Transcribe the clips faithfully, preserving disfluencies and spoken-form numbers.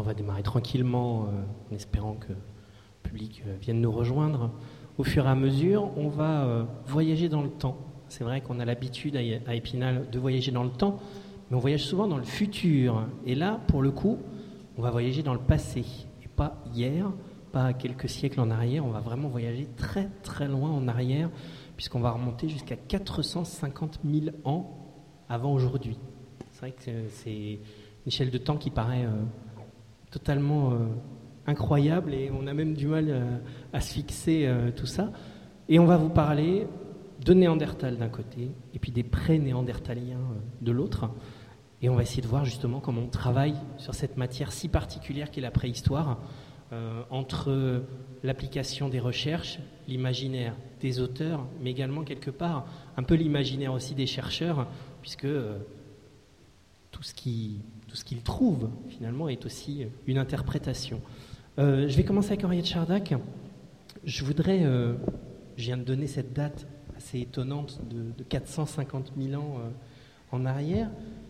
on va démarrer tranquillement euh, en espérant que le public euh, vienne nous rejoindre. Au fur et à mesure, on va euh, voyager dans le temps. C'est vrai qu'on a l'habitude à, à Épinal de voyager dans le temps, mais on voyage souvent dans le futur. Et là, pour le coup, on va voyager dans le passé, et pas hier, pas quelques siècles en arrière. On va vraiment voyager très très loin en arrière, puisqu'on va remonter jusqu'à quatre cent cinquante mille ans avant aujourd'hui. C'est vrai que c'est une échelle de temps qui paraît euh, totalement euh, incroyable, et on a même du mal euh, à se fixer euh, tout ça. Et on va vous parler de Néandertal d'un côté, et puis des pré-néandertaliens euh, de l'autre. Et on va essayer de voir justement comment on travaille sur cette matière si particulière qu'est la préhistoire, euh, entre l'application des recherches, l'imaginaire des auteurs, mais également quelque part un peu l'imaginaire aussi des chercheurs, puisque euh, tout ce qui, tout ce qu'ils trouvent finalement est aussi une interprétation. Euh, je vais commencer avec Henriette Chardac. Je voudrais, euh, je viens de donner cette date assez étonnante de, de quatre cent cinquante mille ans euh, en arrière.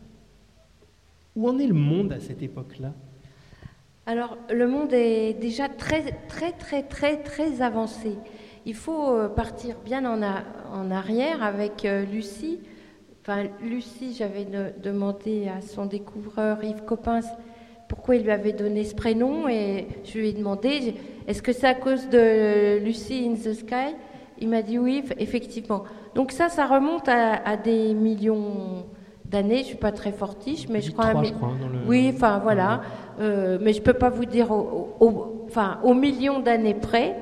Où en est le monde à cette époque-là ? Alors, le monde est déjà très, très, très, très, très avancé. Il faut partir bien en, a, en arrière avec euh, Lucie. Enfin, Lucie, j'avais de, demandé à son découvreur Yves Coppens pourquoi il lui avait donné ce prénom, et je lui ai demandé est-ce que c'est à cause de Lucy in the Sky ? Il m'a dit oui, effectivement. Donc ça, ça remonte à, à des millions d'années. Je suis pas très fortiche, mais je crois, trois, un... je crois dans le... oui, enfin voilà. Euh, mais je peux pas vous dire au, au, enfin au million d'années près.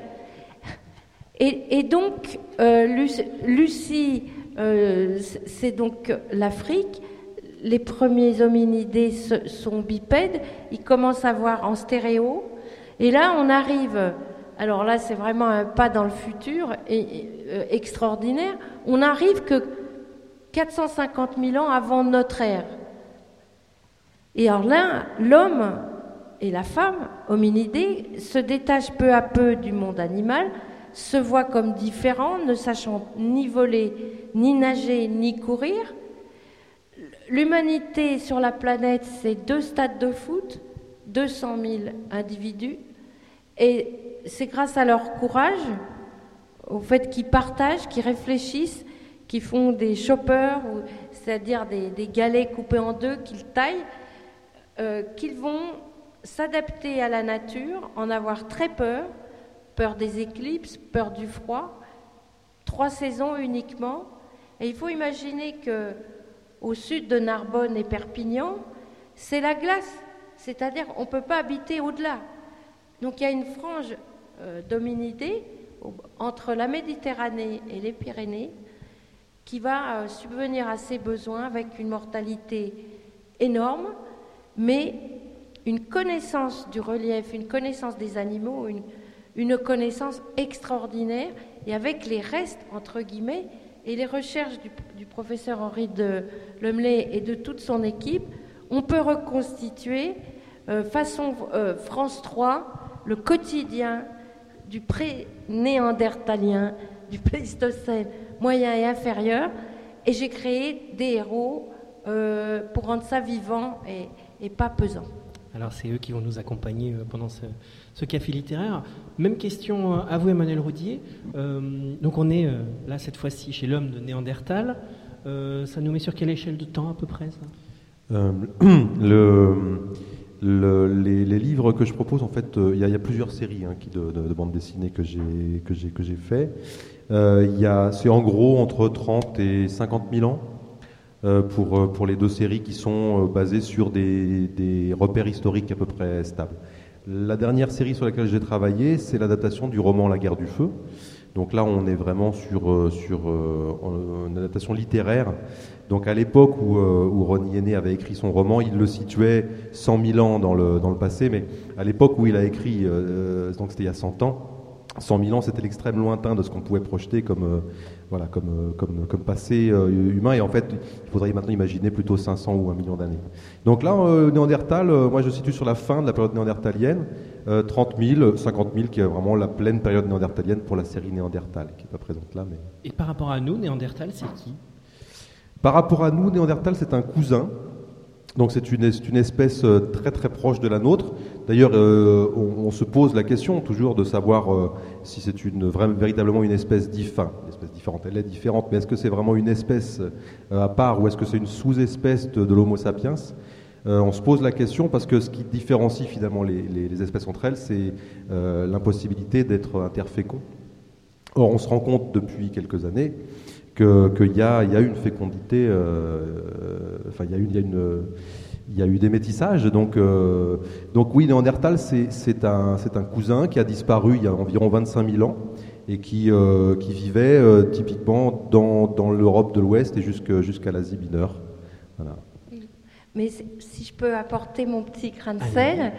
Et, et donc euh, Lucie, Lucie euh, c'est donc l'Afrique. Les premiers hominidés sont bipèdes. Ils commencent à voir en stéréo. Et là, on arrive. Alors là, c'est vraiment un pas dans le futur et, et, euh, extraordinaire. On arrive que quatre cent cinquante mille ans avant notre ère. Et alors là, l'homme et la femme, hominidés, se détachent peu à peu du monde animal, se voient comme différents, ne sachant ni voler, ni nager, ni courir. L'humanité sur la planète, c'est deux stades de foot, deux cent mille individus. Et c'est grâce à leur courage, au fait qu'ils partagent, qu'ils réfléchissent, qu'ils font des choppers, c'est-à-dire des, des galets coupés en deux, qu'ils taillent, euh, qu'ils vont s'adapter à la nature, en avoir très peur, peur des éclipses, peur du froid, trois saisons uniquement. Et il faut imaginer que au sud de Narbonne et Perpignan, c'est la glace, c'est-à-dire on ne peut pas habiter au-delà. Donc il y a une frange euh, d'hominidés entre la Méditerranée et les Pyrénées qui va euh, subvenir à ses besoins avec une mortalité énorme, mais une connaissance du relief, une connaissance des animaux, une, une connaissance extraordinaire, et avec les restes, entre guillemets, et les recherches du, du professeur Henri de Lemelay et de toute son équipe, on peut reconstituer, euh, façon euh, France trois, le quotidien du pré-néandertalien, du Pléistocène moyen et inférieur, et j'ai créé des héros euh, pour rendre ça vivant et, et pas pesant. Alors c'est eux qui vont nous accompagner pendant ce, ce café littéraire. Même question à vous, Emmanuel Roudier. Euh, donc on est euh, là cette fois-ci chez l'homme de Néandertal. Euh, ça nous met sur quelle échelle de temps à peu près ça ? euh, le, le, les, les livres que je propose, en fait, il euh, y, y a plusieurs séries hein, qui de, de, de bandes dessinées que j'ai que j'ai que j'ai fait. Euh, y a, c'est en gros entre trente et cinquante mille ans. Euh, pour, pour les deux séries qui sont euh, basées sur des, des repères historiques à peu près stables. La dernière série sur laquelle j'ai travaillé, c'est l'adaptation du roman La Guerre du Feu. Donc là, on est vraiment sur, euh, sur euh, une adaptation littéraire. Donc à l'époque où, euh, où Ron Yenné avait écrit son roman, il le situait cent mille ans dans le, dans le passé, mais à l'époque où il a écrit, euh, donc c'était il y a cent ans, cent mille ans, c'était l'extrême lointain de ce qu'on pouvait projeter comme, euh, voilà, comme, euh, comme, comme passé euh, humain. Et en fait, il faudrait maintenant imaginer plutôt cinq cents ou un million d'années. Donc là, euh, Néandertal, euh, moi je situe sur la fin de la période néandertalienne, euh, trente mille, cinquante mille, qui est vraiment la pleine période néandertalienne pour la série Néandertal, qui n'est pas présente là. Mais... Et par rapport à nous, Néandertal, c'est qui ? Par rapport à nous, Néandertal, c'est un cousin. Donc c'est une, c'est une espèce très très proche de la nôtre. D'ailleurs, euh, on, on se pose la question toujours de savoir euh, si c'est une, vraiment, véritablement une espèce, dif- enfin, une espèce différente. Elle est différente, mais est-ce que c'est vraiment une espèce euh, à part ou est-ce que c'est une sous-espèce de, de l'Homo sapiens? euh, On se pose la question parce que ce qui différencie finalement les, les, les espèces entre elles, c'est euh, l'impossibilité d'être interfécond. Or, on se rend compte depuis quelques années qu'il que y, a, y a une fécondité, euh, enfin, il y a une... Y a une Il y a eu des métissages, donc, euh, donc oui, Néandertal, c'est, c'est, un, c'est un cousin qui a disparu il y a environ vingt-cinq mille ans et qui, euh, qui vivait euh, typiquement dans, dans l'Europe de l'Ouest et jusque, jusqu'à l'Asie mineure. Voilà. Mais si je peux apporter mon petit grain de sel,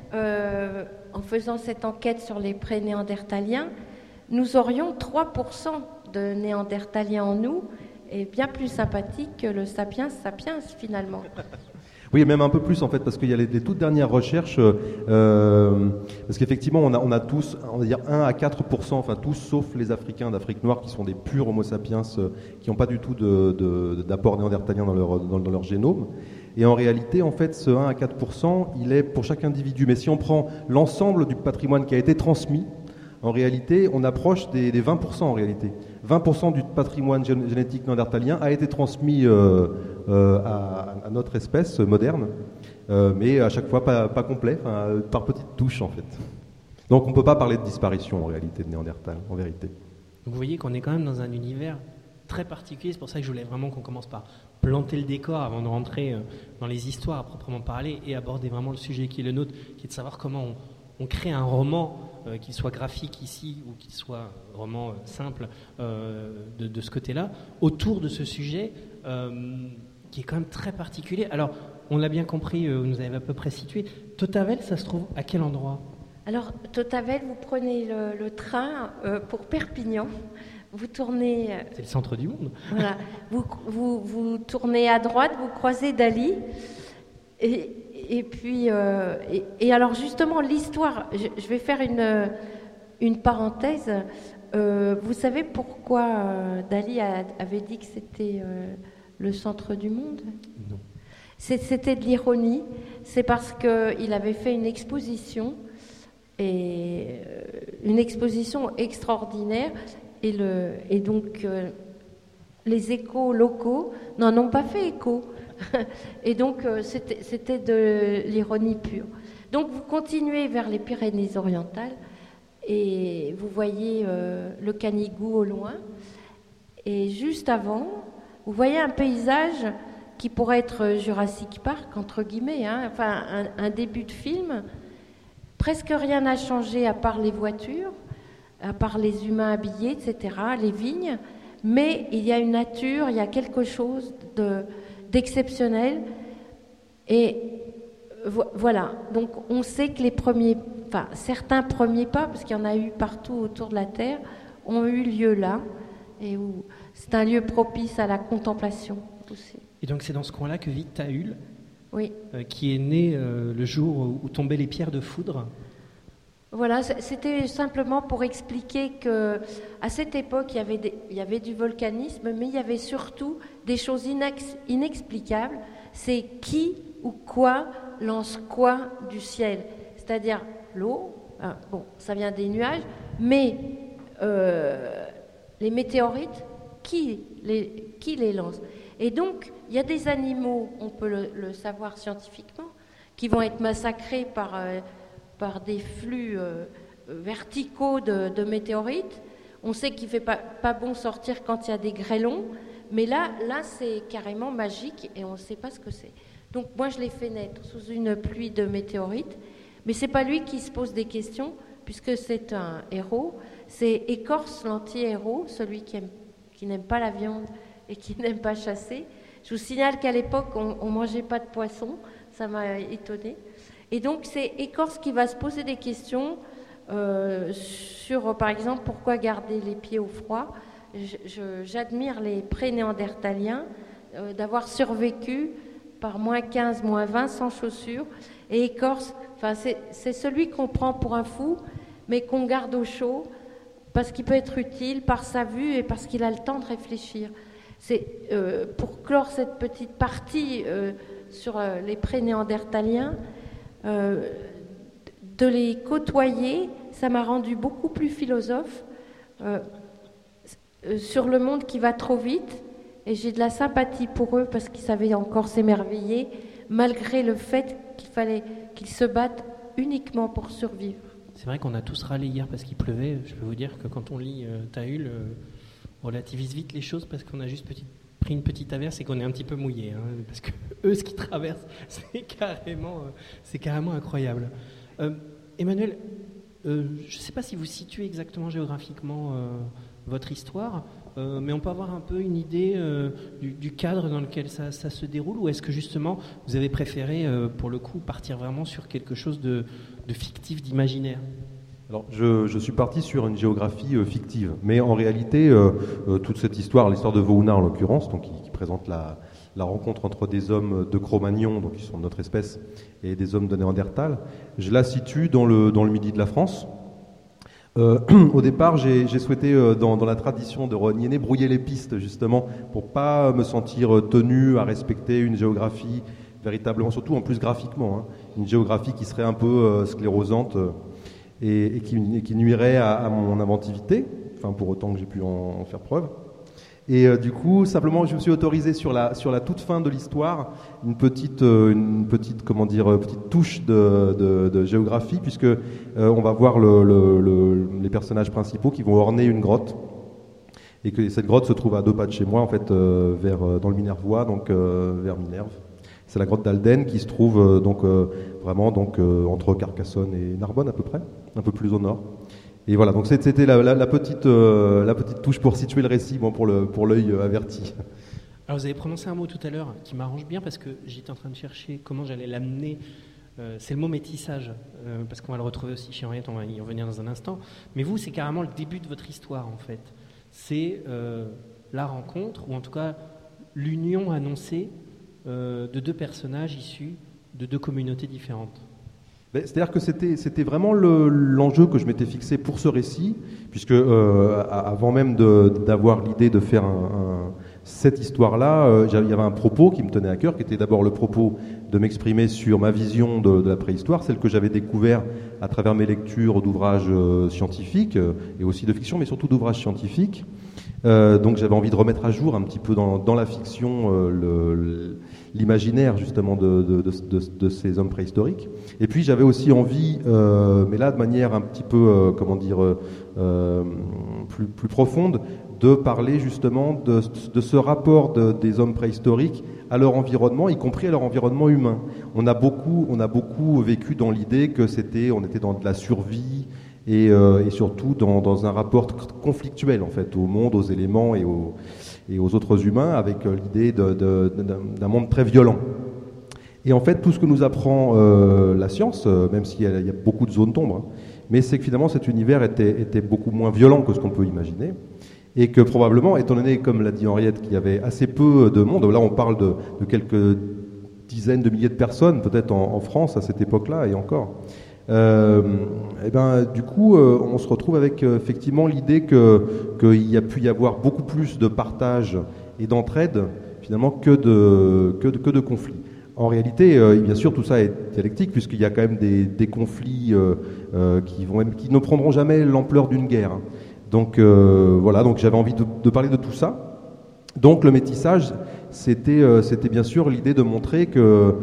euh, en faisant cette enquête sur les pré-néandertaliens, nous aurions trois pour cent de néandertaliens en nous, et bien plus sympathique que le sapiens sapiens finalement. Oui, même un peu plus en fait, parce qu'il y a les, les toutes dernières recherches, euh, parce qu'effectivement, on a, on a tous, on va dire un à quatre pour cent, enfin tous sauf les Africains d'Afrique noire qui sont des purs Homo sapiens, euh, qui n'ont pas du tout de, de, d'apport néandertalien dans leur, dans, dans leur génome. Et en réalité, en fait, ce un à quatre pour cent, il est pour chaque individu. Mais si on prend l'ensemble du patrimoine qui a été transmis, en réalité, on approche des, des vingt pour cent en réalité. vingt pour cent du patrimoine génétique néandertalien a été transmis euh, euh, à, à notre espèce moderne, euh, mais à chaque fois pas, pas complet, enfin, par petites touches en fait. Donc on ne peut pas parler de disparition en réalité de Néandertal, en vérité. Donc vous voyez qu'on est quand même dans un univers très particulier, c'est pour ça que je voulais vraiment qu'on commence par planter le décor avant de rentrer dans les histoires à proprement parler et aborder vraiment le sujet qui est le nôtre, qui est de savoir comment on, on crée un roman, euh, qu'il soit graphique ici ou qu'il soit roman euh, simple euh, de, de ce côté-là, autour de ce sujet euh, qui est quand même très particulier. Alors, on l'a bien compris, euh, vous nous avez à peu près situé. Totavel, ça se trouve à quel endroit ? Alors, Totavel, vous prenez le, le train euh, pour Perpignan. Vous tournez... Euh, C'est le centre du monde. Voilà. Vous, vous, vous tournez à droite, vous croisez Dali. Et, et puis... Euh, et, et alors, justement, l'histoire... Je, je vais faire une, une parenthèse. Euh, vous savez pourquoi euh, Dali a, avait dit que c'était euh, le centre du monde ? Non. C'est, c'était de l'ironie. C'est parce qu'il avait fait une exposition... et une exposition extraordinaire et, le, et donc euh, les échos locaux n'en ont pas fait écho et donc euh, c'était, c'était de l'ironie pure. Donc vous continuez vers les Pyrénées-Orientales et vous voyez euh, le Canigou au loin et juste avant vous voyez un paysage qui pourrait être Jurassic Park entre guillemets, hein, enfin un, un début de film. Presque rien n'a changé à part les voitures, à part les humains habillés, et cetera, les vignes. Mais il y a une nature, il y a quelque chose de, d'exceptionnel. Et vo- voilà, donc on sait que les premiers, enfin certains premiers pas, parce qu'il y en a eu partout autour de la Terre, ont eu lieu là. Et où c'est un lieu propice à la contemplation aussi. Et donc c'est dans ce coin-là que vit Tahul. Oui. Euh, qui est né euh, le jour où, où tombaient les pierres de foudre. Voilà, c'était simplement pour expliquer que à cette époque, il y avait, des, il y avait du volcanisme, mais il y avait surtout des choses inex, inexplicables. C'est qui ou quoi lance quoi du ciel. C'est-à-dire l'eau, hein, bon, ça vient des nuages, mais euh, les météorites, qui les, qui les lance ? Et donc, il y a des animaux, on peut le, le savoir scientifiquement, qui vont être massacrés par, euh, par des flux euh, verticaux de, de météorites. On sait qu'il ne fait pas, pas bon sortir quand il y a des grêlons, mais là, là c'est carrément magique et on ne sait pas ce que c'est. Donc moi, je l'ai fait naître sous une pluie de météorites, mais ce n'est pas lui qui se pose des questions, puisque c'est un héros. C'est Écorce, l'anti-héros, celui qui, aime, qui n'aime pas la viande et qui n'aime pas chasser. Je vous signale qu'à l'époque, on ne mangeait pas de poisson, ça m'a étonnée. Et donc, c'est Écorce qui va se poser des questions euh, sur, par exemple, pourquoi garder les pieds au froid. Je, je, j'admire les pré-néandertaliens euh, d'avoir survécu par moins quinze, moins vingt, sans chaussures. Et Écorce, enfin, c'est, c'est celui qu'on prend pour un fou, mais qu'on garde au chaud, parce qu'il peut être utile par sa vue et parce qu'il a le temps de réfléchir. C'est euh, pour clore cette petite partie euh, sur euh, les pré-néandertaliens, euh, de les côtoyer, ça m'a rendu beaucoup plus philosophe euh, sur le monde qui va trop vite. Et j'ai de la sympathie pour eux parce qu'ils savaient encore s'émerveiller, malgré le fait qu'il fallait qu'ils se battent uniquement pour survivre. C'est vrai qu'on a tous râlé hier parce qu'il pleuvait. Je peux vous dire que quand on lit euh, Tahul, euh, on relativise vite les choses parce qu'on a juste petit, pris une petite averse et qu'on est un petit peu mouillé. Hein, parce que eux, ce qu'ils traversent, c'est carrément, euh, c'est carrément incroyable. Euh, Emmanuel, euh, je ne sais pas si vous situez exactement géographiquement euh, votre histoire, euh, mais on peut avoir un peu une idée euh, du, du cadre dans lequel ça, ça se déroule, ou est-ce que justement vous avez préféré, euh, pour le coup, partir vraiment sur quelque chose de, de fictif, d'imaginaire ? Alors, je, je suis parti sur une géographie euh, fictive, mais en réalité, euh, euh, toute cette histoire, l'histoire de Vouna en l'occurrence, donc qui, qui présente la, la rencontre entre des hommes de Cro-Magnon, donc qui sont de notre espèce, et des hommes de Néandertal, je la situe dans le, dans le midi de la France. Euh, au départ, j'ai, j'ai souhaité, euh, dans, dans la tradition de Rognéné, brouiller les pistes, justement, pour pas me sentir tenu à respecter une géographie véritablement, surtout en plus graphiquement, hein, une géographie qui serait un peu euh, sclérosante euh, et, et, qui, et qui nuirait à, à mon inventivité, enfin pour autant que j'ai pu en, en faire preuve. Et euh, du coup, simplement, je me suis autorisé sur la sur la toute fin de l'histoire une petite euh, une petite comment dire euh, petite touche de, de, de géographie, puisque euh, on va voir le, le, le, les personnages principaux qui vont orner une grotte, et que cette grotte se trouve à deux pas de chez moi, en fait, euh, vers euh, dans le Minervois, donc euh, vers Minerve. C'est la grotte d'Alden qui se trouve euh, donc euh, vraiment donc euh, entre Carcassonne et Narbonne à peu près, un peu plus au nord. Et voilà, donc c'était la, la, la, petite, euh, la petite touche pour situer le récit, bon, pour, le, pour l'œil averti. Alors vous avez prononcé un mot tout à l'heure qui m'arrange bien parce que j'étais en train de chercher comment j'allais l'amener. Euh, c'est le mot métissage, euh, parce qu'on va le retrouver aussi chez Henriette, on va y revenir dans un instant. Mais vous, c'est carrément le début de votre histoire en fait. C'est euh, la rencontre, ou en tout cas l'union annoncée euh, de deux personnages issus de deux communautés différentes. C'est-à-dire que c'était, c'était vraiment le, l'enjeu que je m'étais fixé pour ce récit, puisque euh, avant même de, d'avoir l'idée de faire un, un, cette histoire-là, euh, il y avait un propos qui me tenait à cœur, qui était d'abord le propos de m'exprimer sur ma vision de, de la préhistoire, celle que j'avais découvert à travers mes lectures d'ouvrages euh, scientifiques, euh, et aussi de fiction, mais surtout d'ouvrages scientifiques. Euh, donc j'avais envie de remettre à jour un petit peu dans, dans la fiction euh, le, le, l'imaginaire justement de, de, de, de, de ces hommes préhistoriques. Et puis j'avais aussi envie, euh, mais là de manière un petit peu, euh, comment dire, euh, plus, plus profonde, de parler justement de, de ce rapport de, des hommes préhistoriques à leur environnement, y compris à leur environnement humain. On a beaucoup, on a beaucoup vécu dans l'idée que c'était, on était dans de la survie, et, euh, et surtout dans, dans un rapport conflictuel en fait au monde, aux éléments et aux, et aux autres humains, avec euh, l'idée de, de, de, d'un monde très violent. Et en fait, tout ce que nous apprend euh, la science, euh, même s'il y a, il y a beaucoup de zones d'ombre, hein, mais c'est que finalement cet univers était, était beaucoup moins violent que ce qu'on peut imaginer, et que probablement, étant donné, comme l'a dit Henriette, qu'il y avait assez peu de monde, là on parle de, de quelques dizaines de milliers de personnes, peut-être en, en France à cette époque-là, et encore. Euh, et ben, du coup, euh, on se retrouve avec euh, effectivement l'idée que qu'il y a pu y avoir beaucoup plus de partage et d'entraide finalement que de que de, que de conflits. En réalité, euh, bien sûr, tout ça est dialectique puisqu'il y a quand même des, des conflits euh, euh, qui vont même, qui ne prendront jamais l'ampleur d'une guerre. Donc euh, voilà, donc j'avais envie de, de parler de tout ça. Donc le métissage, c'était euh, c'était bien sûr l'idée de montrer que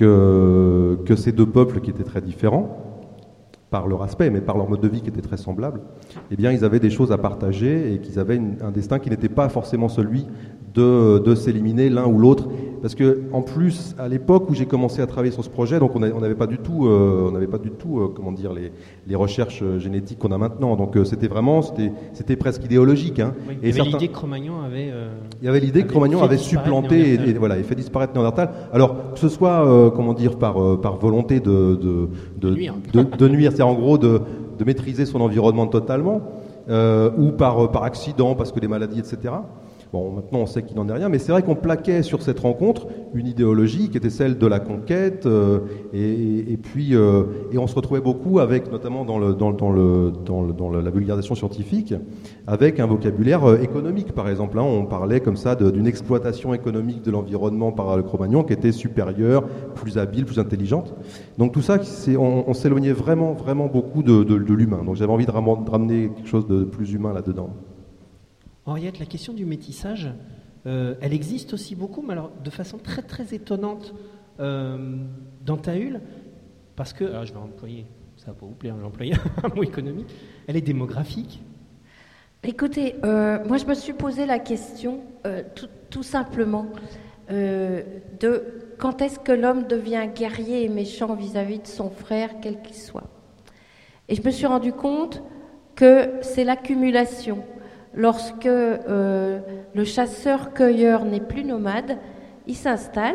que que ces deux peuples qui étaient très différents par leur aspect, mais par leur mode de vie qui était très semblable, eh bien, ils avaient des choses à partager et qu'ils avaient une, un destin qui n'était pas forcément celui de, de s'éliminer l'un ou l'autre. Parce que, en plus, à l'époque où j'ai commencé à travailler sur ce projet, donc on n'avait pas du tout, euh, on n'avait pas du tout, euh, comment dire, les, les recherches génétiques qu'on a maintenant. Donc, euh, c'était vraiment, c'était, c'était presque idéologique. Hein. Oui, et il y avait certains... l'idée que Cro-Magnon avait. Euh, il y avait l'idée que Cro-Magnon avait supplanté et, et voilà, et fait disparaître Néandertal. Alors, que ce soit, euh, comment dire, par euh, par volonté de de de, de nuire, de, de nuire, c'est en gros de de maîtriser son environnement totalement, euh, ou par par accident parce que les maladies, et cetera. Bon, maintenant on sait qu'il n'en est rien, mais c'est vrai qu'on plaquait sur cette rencontre une idéologie qui était celle de la conquête, euh, et, et puis euh, et on se retrouvait beaucoup avec, notamment dans, le, dans, dans, le, dans, le, dans la vulgarisation scientifique, avec un vocabulaire euh, économique, par exemple. Hein, on parlait comme ça de, d'une exploitation économique de l'environnement par le Cro-Magnon qui était supérieure, plus habile, plus intelligente. Donc tout ça, c'est, on, on s'éloignait vraiment, vraiment beaucoup de, de, de l'humain. Donc j'avais envie de, ram- de ramener quelque chose de plus humain là-dedans. Henriette, la question du métissage, euh, elle existe aussi beaucoup, mais alors de façon très très étonnante euh, dans Tahul, parce que, alors je vais employer, ça va pas vous plaire, je vais employer un mot économique, elle est démographique. Écoutez, euh, moi je me suis posé la question, euh, tout, tout simplement, euh, de quand est-ce que l'homme devient guerrier et méchant vis-à-vis de son frère, quel qu'il soit. Et je me suis rendu compte que c'est l'accumulation. Lorsque euh, le chasseur-cueilleur n'est plus nomade, il s'installe,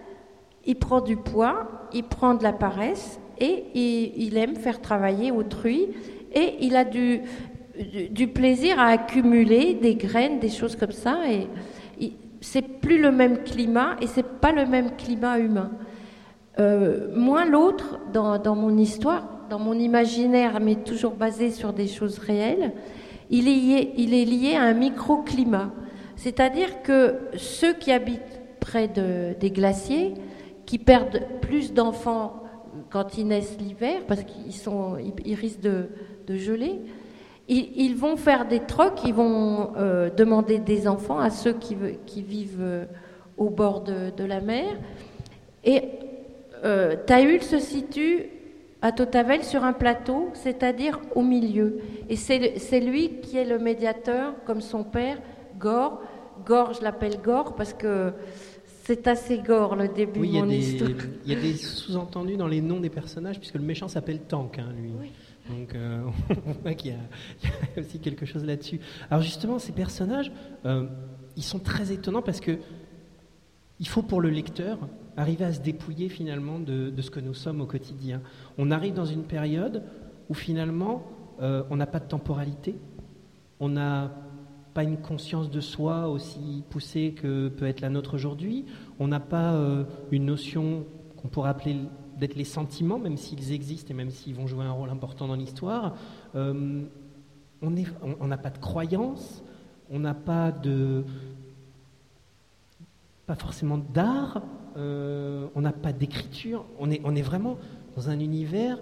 il prend du poids, il prend de la paresse et il, il aime faire travailler autrui et il a du, du, du plaisir à accumuler des graines, des choses comme ça. Et il, c'est plus le même climat et c'est pas le même climat humain. Euh, moi, l'autre, dans, dans mon histoire, dans mon imaginaire, mais toujours basé sur des choses réelles, il est lié, il est lié à un microclimat. C'est-à-dire que ceux qui habitent près de, des glaciers, qui perdent plus d'enfants quand ils naissent l'hiver, parce qu'ils sont, ils, ils risquent de, de geler, ils, ils vont faire des trocs, ils vont euh, demander des enfants à ceux qui, qui vivent euh, au bord de, de la mer. Et euh, Tahul se situe à Tautavel sur un plateau, c'est-à-dire au milieu. Et c'est, c'est lui qui est le médiateur, comme son père, Gore. Gore, je l'appelle Gore parce que c'est assez gore le début oui, de mon des, histoire. Il y a des sous-entendus dans les noms des personnages, puisque le méchant s'appelle Tank, hein, lui. Oui. Donc euh, on voit qu'il y a, il y a aussi quelque chose là-dessus. Alors justement, ces personnages, euh, ils sont très étonnants parce que il faut pour le lecteur arriver à se dépouiller finalement de, de ce que nous sommes au quotidien. On arrive dans une période où finalement euh, on n'a pas de temporalité, on n'a pas une conscience de soi aussi poussée que peut être la nôtre aujourd'hui, on n'a pas euh, une notion qu'on pourrait appeler d'être les sentiments, même s'ils existent et même s'ils vont jouer un rôle important dans l'histoire. Euh, on est, on n'a pas de croyance, on n'a pas de... pas forcément d'art, euh, on n'a pas d'écriture, on est, on est vraiment dans un univers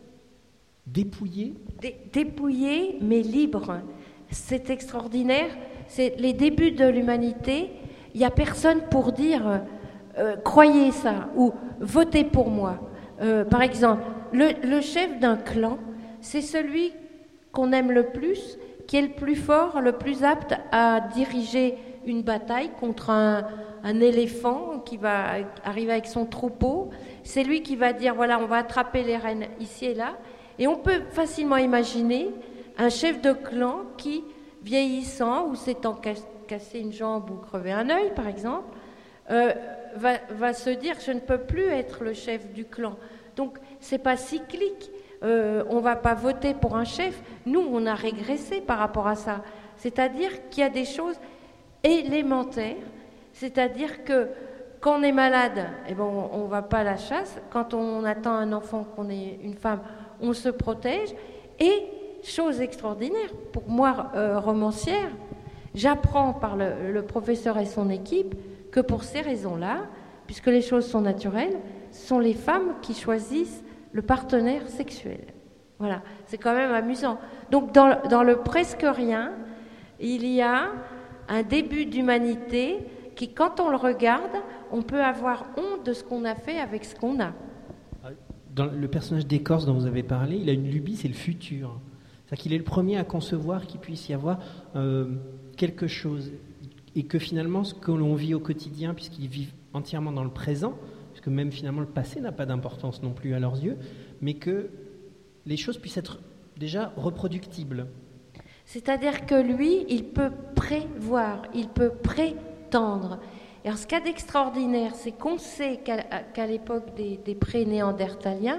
dépouillé. Dé- dépouillé, mais libre. C'est extraordinaire. C'est les débuts de l'humanité. Il n'y a personne pour dire euh, croyez ça ou votez pour moi. Euh, par exemple, le, le chef d'un clan, c'est celui qu'on aime le plus, qui est le plus fort, le plus apte à diriger une bataille contre un, un éléphant qui va arriver avec son troupeau. C'est lui qui va dire, voilà, on va attraper les rennes ici et là. Et on peut facilement imaginer un chef de clan qui, vieillissant ou s'étant cassé une jambe ou crevé un œil, par exemple, euh, va, va se dire, je ne peux plus être le chef du clan. Donc, c'est pas cyclique. Euh, on ne va pas voter pour un chef. Nous, on a régressé par rapport à ça. C'est-à-dire qu'il y a des choses élémentaires. C'est-à-dire que quand on est malade, eh ben, on ne va pas à la chasse. Quand on attend un enfant, qu'on est une femme, on se protège. Et, chose extraordinaire, pour moi, euh, romancière, j'apprends par le, le professeur et son équipe que pour ces raisons-là, puisque les choses sont naturelles, ce sont les femmes qui choisissent le partenaire sexuel. Voilà, c'est quand même amusant. Donc dans, dans le presque rien, il y a un début d'humanité qui, quand on le regarde, on peut avoir honte de ce qu'on a fait avec ce qu'on a. Dans le personnage d'Écorce dont vous avez parlé, il a une lubie, c'est le futur. C'est-à-dire qu'il est le premier à concevoir qu'il puisse y avoir euh, quelque chose. Et que finalement, ce que l'on vit au quotidien, puisqu'ils vivent entièrement dans le présent, puisque même finalement le passé n'a pas d'importance non plus à leurs yeux, mais que les choses puissent être déjà reproductibles. C'est-à-dire que lui, il peut prévoir, il peut prétendre. Et alors, ce qu'il y a d'extraordinaire, c'est qu'on sait qu'à, qu'à l'époque des, des pré-néandertaliens,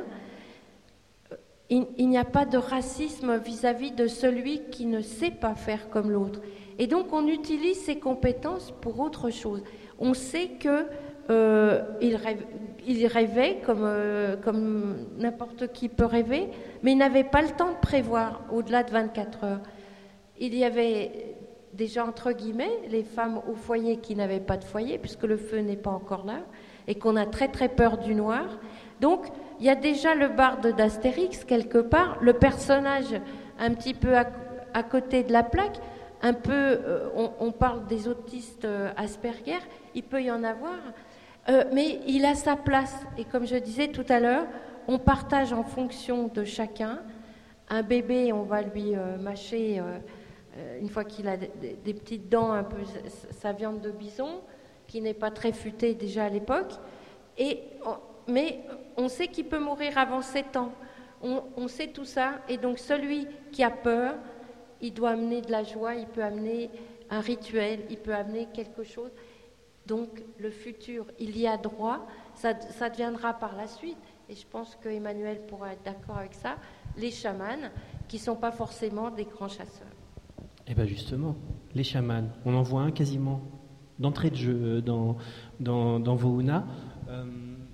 il, il n'y a pas de racisme vis-à-vis de celui qui ne sait pas faire comme l'autre. Et donc on utilise ces compétences pour autre chose. On sait que euh, il, rêve, il rêvait comme, euh, comme n'importe qui peut rêver, mais il n'avait pas le temps de prévoir au-delà de vingt-quatre heures. Il y avait déjà, entre guillemets, les femmes au foyer qui n'avaient pas de foyer, puisque le feu n'est pas encore là, et qu'on a très très peur du noir. Donc, il y a déjà le barde d'Astérix, quelque part, le personnage un petit peu à, à côté de la plaque, un peu, euh, on, on parle des autistes euh, Asperger, il peut y en avoir, euh, mais il a sa place. Et comme je disais tout à l'heure, on partage en fonction de chacun. Un bébé, on va lui euh, mâcher, euh, une fois qu'il a des, des petites dents, un peu sa viande de bison, qui n'est pas très futée déjà à l'époque, et, mais on sait qu'il peut mourir avant sept ans. On, on sait tout ça, et donc celui qui a peur, il doit amener de la joie, il peut amener un rituel, il peut amener quelque chose. Donc le futur, il y a droit, ça, ça deviendra par la suite, et je pense que Emmanuel pourra être d'accord avec ça, les chamans, qui ne sont pas forcément des grands chasseurs. Eh bien justement, les chamans, on en voit un quasiment d'entrée de jeu dans, dans, dans Vohuna. Euh,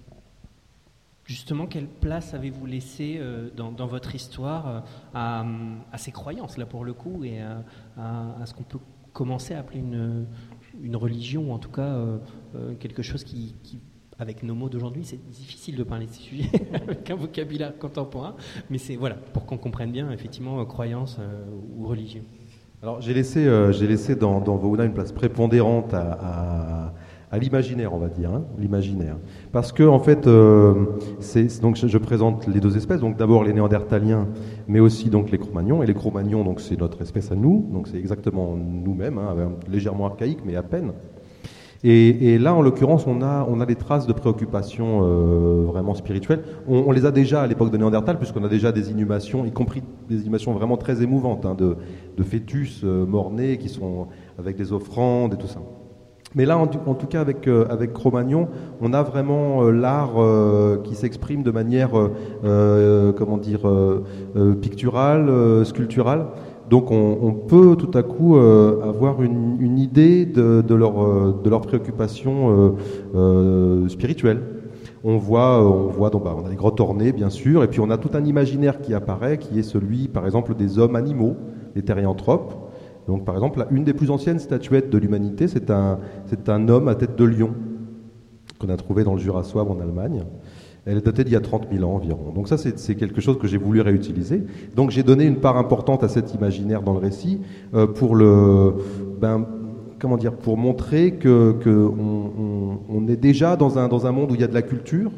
justement, quelle place avez-vous laissé euh, dans, dans votre histoire euh, à, à ces croyances, là pour le coup, et à, à, à ce qu'on peut commencer à appeler une, une religion, ou en tout cas euh, euh, quelque chose qui, qui, avec nos mots d'aujourd'hui, c'est difficile de parler de ces sujets avec un vocabulaire contemporain, mais c'est voilà, pour qu'on comprenne bien, effectivement, euh, croyance euh, ou religion. Alors j'ai laissé, euh, j'ai laissé dans, dans Vohuna une place prépondérante à, à, à l'imaginaire, on va dire, hein, l'imaginaire. Parce que en fait, euh, c'est, donc je, je présente les deux espèces, donc d'abord les Néandertaliens, mais aussi donc les Cro-Magnons. Et les Cro-Magnons, donc c'est notre espèce à nous, donc c'est exactement nous-mêmes, hein, légèrement archaïque, mais à peine. Et, et là, en l'occurrence, on a, on a des traces de préoccupation euh, vraiment spirituelles. On, on les a déjà à l'époque de Néandertal, puisqu'on a déjà des inhumations, y compris des inhumations vraiment très émouvantes, hein, de, de fœtus euh, morts-nés qui sont avec des offrandes et tout ça. Mais là, en, en tout cas, avec, euh, avec Cro-Magnon, on a vraiment euh, l'art euh, qui s'exprime de manière, euh, euh, comment dire, euh, euh, picturale, euh, sculpturale. Donc on, on peut tout à coup euh, avoir une, une idée de, de leur euh, de leurs préoccupations euh, euh, spirituelles. On voit, on voit, donc bah, on a les grottes ornées bien sûr, et puis on a tout un imaginaire qui apparaît, qui est celui, par exemple, des hommes animaux, les thérianthropes. Donc par exemple, une des plus anciennes statuettes de l'humanité, c'est un c'est un homme à tête de lion qu'on a trouvé dans le Jura souabe en Allemagne. Elle est datée d'il y a trente mille ans environ. Donc ça, c'est, c'est quelque chose que j'ai voulu réutiliser. Donc j'ai donné une part importante à cet imaginaire dans le récit euh, pour le, ben, comment dire, pour montrer que, que on, on, on est déjà dans un dans un monde où il y a de la culture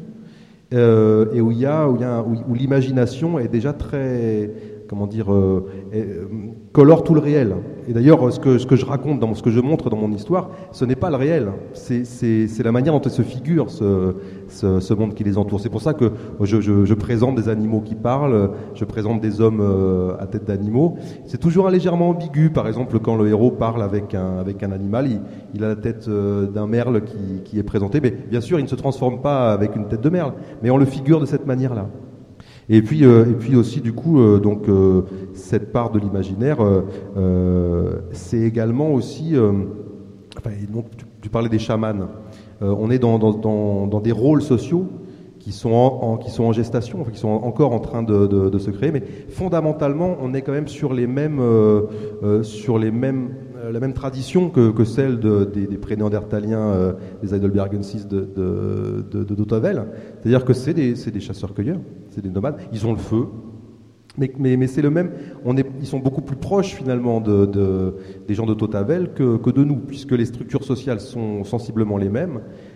euh, et où il y a où il y a où, où l'imagination est déjà très, comment dire, euh, euh, colore tout le réel. Et d'ailleurs, ce que, ce que je raconte, dans ce que je montre dans mon histoire, ce n'est pas le réel. C'est, c'est, c'est la manière dont elle se figure, ce, ce, ce monde qui les entoure. C'est pour ça que je, je, je présente des animaux qui parlent, je présente des hommes euh, à tête d'animaux. C'est toujours légèrement ambigu. Par exemple, quand le héros parle avec un, avec un animal, il, il a la tête euh, d'un merle qui, qui est présenté. Mais bien sûr, il ne se transforme pas avec une tête de merle, mais on le figure de cette manière-là. Et puis, euh, et puis aussi, du coup, euh, donc, euh, cette part de l'imaginaire, euh, euh, c'est également aussi... Euh, enfin, donc, tu, tu parlais des chamans. Euh, on est dans, dans, dans, dans des rôles sociaux qui sont en, en, qui sont en gestation, enfin, qui sont encore en train de, de, de se créer, mais fondamentalement, on est quand même sur les mêmes... Euh, euh, sur les mêmes la même tradition que, que celle de, des, des pré-néandertaliens, euh, des Heidelbergensis de, de, de, de d'Otavel. C'est-à-dire que c'est des, c'est des chasseurs-cueilleurs, c'est des nomades, ils ont le feu, mais, mais, mais c'est le même, on est, ils sont beaucoup plus proches finalement de, de, des gens de Tautavel que, que de nous, puisque les structures sociales sont sensiblement les mêmes.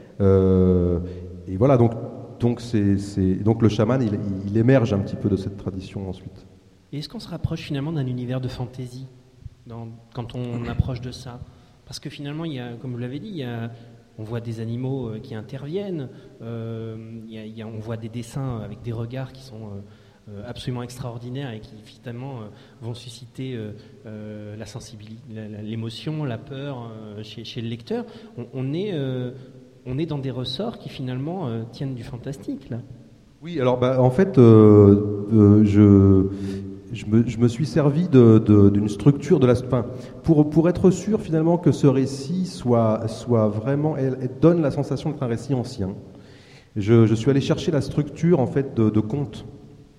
Euh, et voilà, donc, donc, c'est, c'est, donc le chaman, il, il émerge un petit peu de cette tradition ensuite. Et est-ce qu'on se rapproche finalement d'un univers de fantaisie Dans, quand on approche de ça, parce que finalement, il y a, comme vous l'avez dit, il y a, on voit des animaux euh, qui interviennent, euh, il y a, il y a, on voit des dessins avec des regards qui sont euh, absolument extraordinaires et qui finalement euh, vont susciter euh, euh, la sensibilité, la, l'émotion, la peur euh, chez, chez le lecteur. On, on, est, euh, on est dans des ressorts qui finalement euh, tiennent du fantastique là. Oui, alors bah, en fait, euh, euh, je je, me, je me suis servi de, de, d'une structure de la fin, pour, pour être sûr finalement que ce récit soit, soit vraiment, elle, elle donne la sensation d'être un récit ancien. Je, je suis allé chercher la structure en fait de, de conte.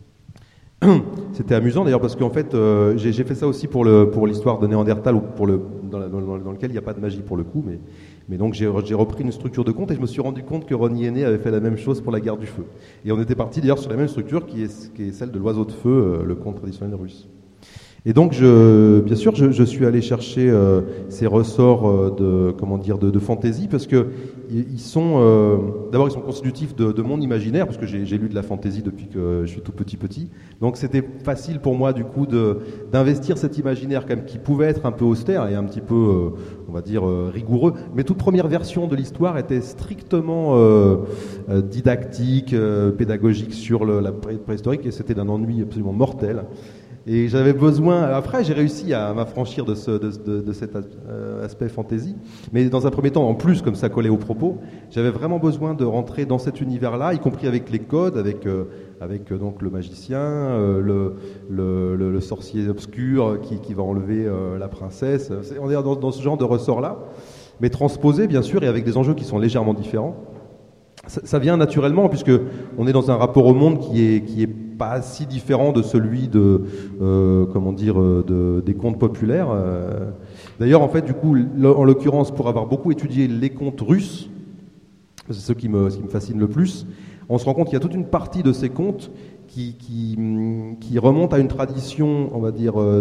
C'était amusant d'ailleurs parce qu'en fait euh, j'ai, j'ai fait ça aussi pour, le, pour l'histoire de Néandertal, ou pour le, dans, la, dans, dans lequel il n'y a pas de magie pour le coup, mais, mais donc j'ai, j'ai repris une structure de conte et je me suis rendu compte que Ronnie Henné avait fait la même chose pour la guerre du feu. Et on était parti d'ailleurs sur la même structure qui est, qui est celle de l'oiseau de feu, euh, le conte traditionnel russe. Et donc, je, bien sûr, je, je suis allé chercher euh, ces ressorts euh, de, comment dire, de, de fantaisie, parce que ils sont, euh, d'abord, ils sont constitutifs de, de mon imaginaire, parce que j'ai, j'ai lu de la fantaisie depuis que je suis tout petit petit. Donc, c'était facile pour moi, du coup, de, d'investir cet imaginaire, quand même, qui pouvait être un peu austère et un petit peu, euh, on va dire, euh, rigoureux. Mais toute première version de l'histoire était strictement euh, euh, didactique, euh, pédagogique sur le, la préhistorique, et c'était d'un ennui absolument mortel. Et j'avais besoin, après j'ai réussi à m'affranchir de, ce, de, de, de cet aspect fantaisie, mais dans un premier temps, en plus, comme ça collait au propos, j'avais vraiment besoin de rentrer dans cet univers-là, y compris avec les codes, avec, euh, avec euh, donc le magicien, euh, le, le, le, le sorcier obscur qui, qui va enlever euh, la princesse. C'est, on est dans, dans ce genre de ressort-là, mais transposé bien sûr et avec des enjeux qui sont légèrement différents. Ça, ça vient naturellement puisque on est dans un rapport au monde qui est, qui est pas si différent de celui de, euh, comment dire, de, des contes populaires. Euh, d'ailleurs, en fait, du coup, en l'occurrence, pour avoir beaucoup étudié les contes russes, c'est ce qui me, ce qui me fascine le plus, on se rend compte qu'il y a toute une partie de ces contes qui, qui, qui remonte à une tradition, on va dire, euh,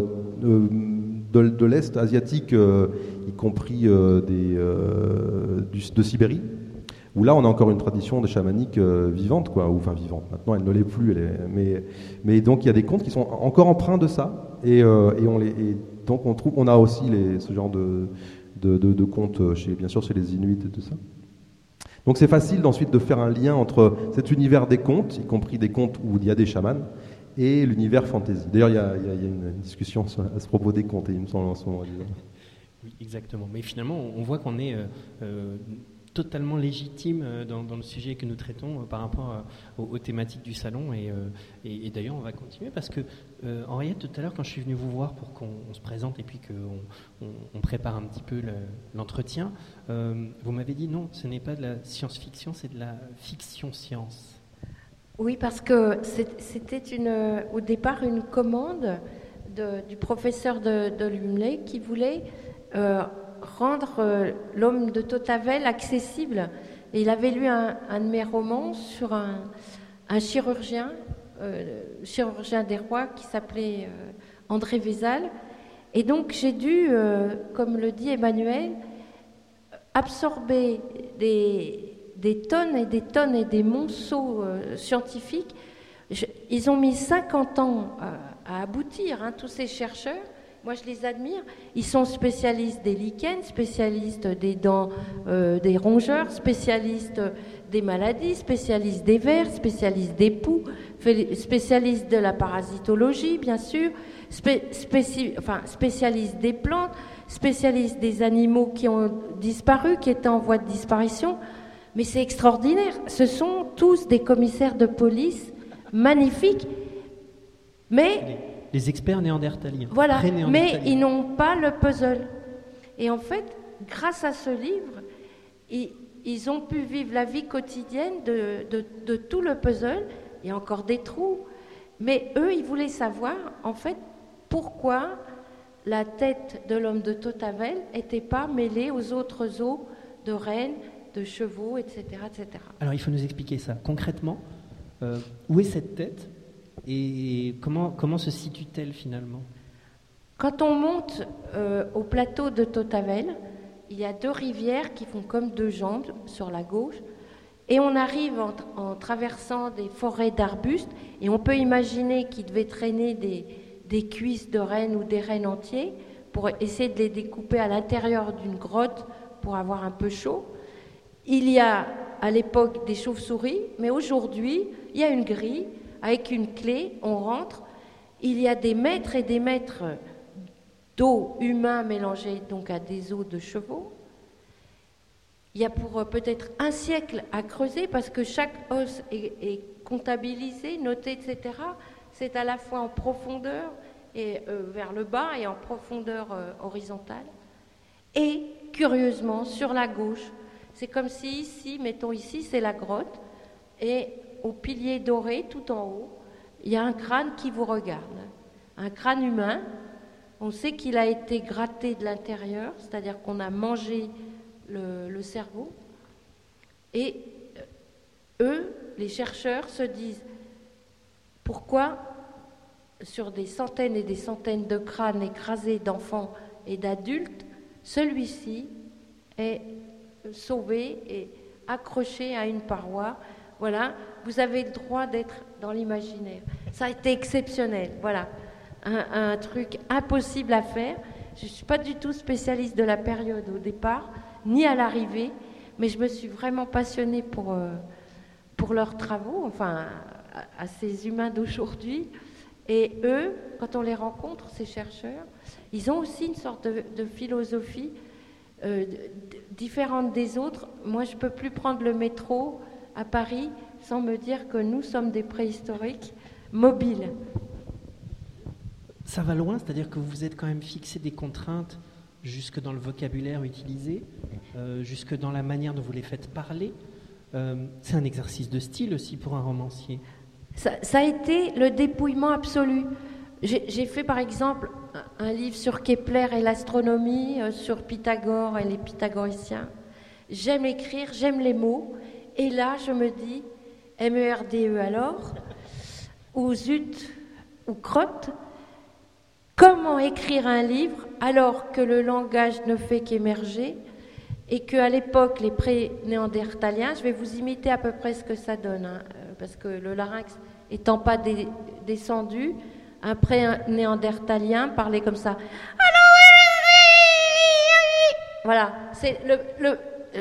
de, de l'Est asiatique, euh, y compris euh, des, euh, du, de Sibérie. Où là, on a encore une tradition de chamanique euh, vivante, quoi, ou enfin vivante. Maintenant, elle ne l'est plus. Elle est, mais, mais donc, il y a des contes qui sont encore empreints de ça, et, euh, et, on les, et donc on trouve, on a aussi les, ce genre de, de, de, de contes, chez, bien sûr, chez les Inuits et tout ça. Donc, c'est facile ensuite de faire un lien entre cet univers des contes, y compris des contes où il y a des chamans, et l'univers fantasy. D'ailleurs, il y a, il y a, il y a une discussion à ce propos des contes, et il me semble en ce moment. Oui, exactement. Mais finalement, on voit qu'on est euh, euh, totalement légitime dans, dans le sujet que nous traitons euh, par rapport à, aux, aux thématiques du salon. Et, euh, et, et d'ailleurs, on va continuer parce que, euh, Henriette, tout à l'heure, quand je suis venu vous voir pour qu'on on se présente et puis qu'on on, on prépare un petit peu le, l'entretien, euh, vous m'avez dit non, ce n'est pas de la science-fiction, c'est de la fiction-science. Oui, parce que c'était une, au départ une commande de, du professeur de, de Lumley qui voulait euh, rendre euh, l'homme de Tautavel accessible. Et il avait lu un, un de mes romans sur un, un chirurgien, euh, chirurgien des rois qui s'appelait euh, André Vézal. Et donc j'ai dû, euh, comme le dit Emmanuel, absorber des... des tonnes et des tonnes et des monceaux euh, scientifiques. Je, ils ont mis cinquante ans à, à aboutir, hein, tous ces chercheurs. Moi, je les admire. Ils sont spécialistes des lichens, spécialistes des dents, euh, des rongeurs, spécialistes des maladies, spécialistes des vers, spécialistes des poux, spécialistes de la parasitologie, bien sûr, spé, spéci, enfin, spécialistes des plantes, spécialistes des animaux qui ont disparu, qui étaient en voie de disparition. Mais c'est extraordinaire. Ce sont tous des commissaires de police magnifiques, mais... Les, les experts néandertaliens. Voilà, mais ils n'ont pas le puzzle. Et en fait, grâce à ce livre, ils, ils ont pu vivre la vie quotidienne de, de, de tout le puzzle. Il y a encore des trous. Mais eux, ils voulaient savoir, en fait, pourquoi la tête de l'homme de Tautavel n'était pas mêlée aux autres os de rennes, de chevaux, et cetera, et cetera. Alors, il faut nous expliquer ça. Concrètement, euh, où est cette tête et comment, comment se situe-t-elle finalement ? Quand on monte euh, au plateau de Tautavel, il y a deux rivières qui font comme deux jambes sur la gauche, et on arrive en, en traversant des forêts d'arbustes, et on peut imaginer qu'il devait traîner des, des cuisses de rennes ou des rennes entiers pour essayer de les découper à l'intérieur d'une grotte pour avoir un peu chaud. Il y a à l'époque des chauves-souris, mais aujourd'hui, il y a une grille avec une clé, on rentre. Il y a des mètres et des mètres d'os humains mélangés donc à des os de chevaux. Il y a pour peut-être un siècle à creuser parce que chaque os est, est comptabilisé, noté, et cetera. c'est à la fois en profondeur et euh, vers le bas et en profondeur euh, horizontale. Et curieusement, sur la gauche, c'est comme si ici, mettons ici, c'est la grotte, et au pilier doré, tout en haut, il y a un crâne qui vous regarde. Un crâne humain. On sait qu'il a été gratté de l'intérieur, c'est-à-dire qu'on a mangé le, le cerveau. Et eux, les chercheurs, se disent pourquoi, sur des centaines et des centaines de crânes écrasés d'enfants et d'adultes, celui-ci est sauvé et accroché à une paroi. Voilà, vous avez le droit d'être dans l'imaginaire. Ça a été exceptionnel, voilà, un, un truc impossible à faire. Je ne suis pas du tout spécialiste de la période au départ, ni à l'arrivée, mais je me suis vraiment passionnée pour, euh, pour leurs travaux, enfin, à, à ces humains d'aujourd'hui. Et eux, quand on les rencontre, ces chercheurs, ils ont aussi une sorte de, de philosophie euh, d- différente des autres. Moi, je ne peux plus prendre le métro à Paris sans me dire que nous sommes des préhistoriques mobiles. Ça va loin, c'est-à-dire que vous vous êtes quand même fixé des contraintes jusque dans le vocabulaire utilisé, euh, jusque dans la manière dont vous les faites parler. Euh, c'est un exercice de style aussi pour un romancier. Ça, ça a été le dépouillement absolu. J'ai, j'ai fait par exemple un, un livre sur Kepler et l'astronomie, euh, sur Pythagore et les pythagoriciens. J'aime écrire, j'aime les mots. Et là, je me dis, M E R D E alors, ou zut, ou crotte, comment écrire un livre alors que le langage ne fait qu'émerger et qu'à l'époque, les pré-néandertaliens, je vais vous imiter à peu près ce que ça donne, hein, parce que le larynx étant pas dé- descendu, un pré-néandertalien parlait comme ça. Voilà, c'est le, le,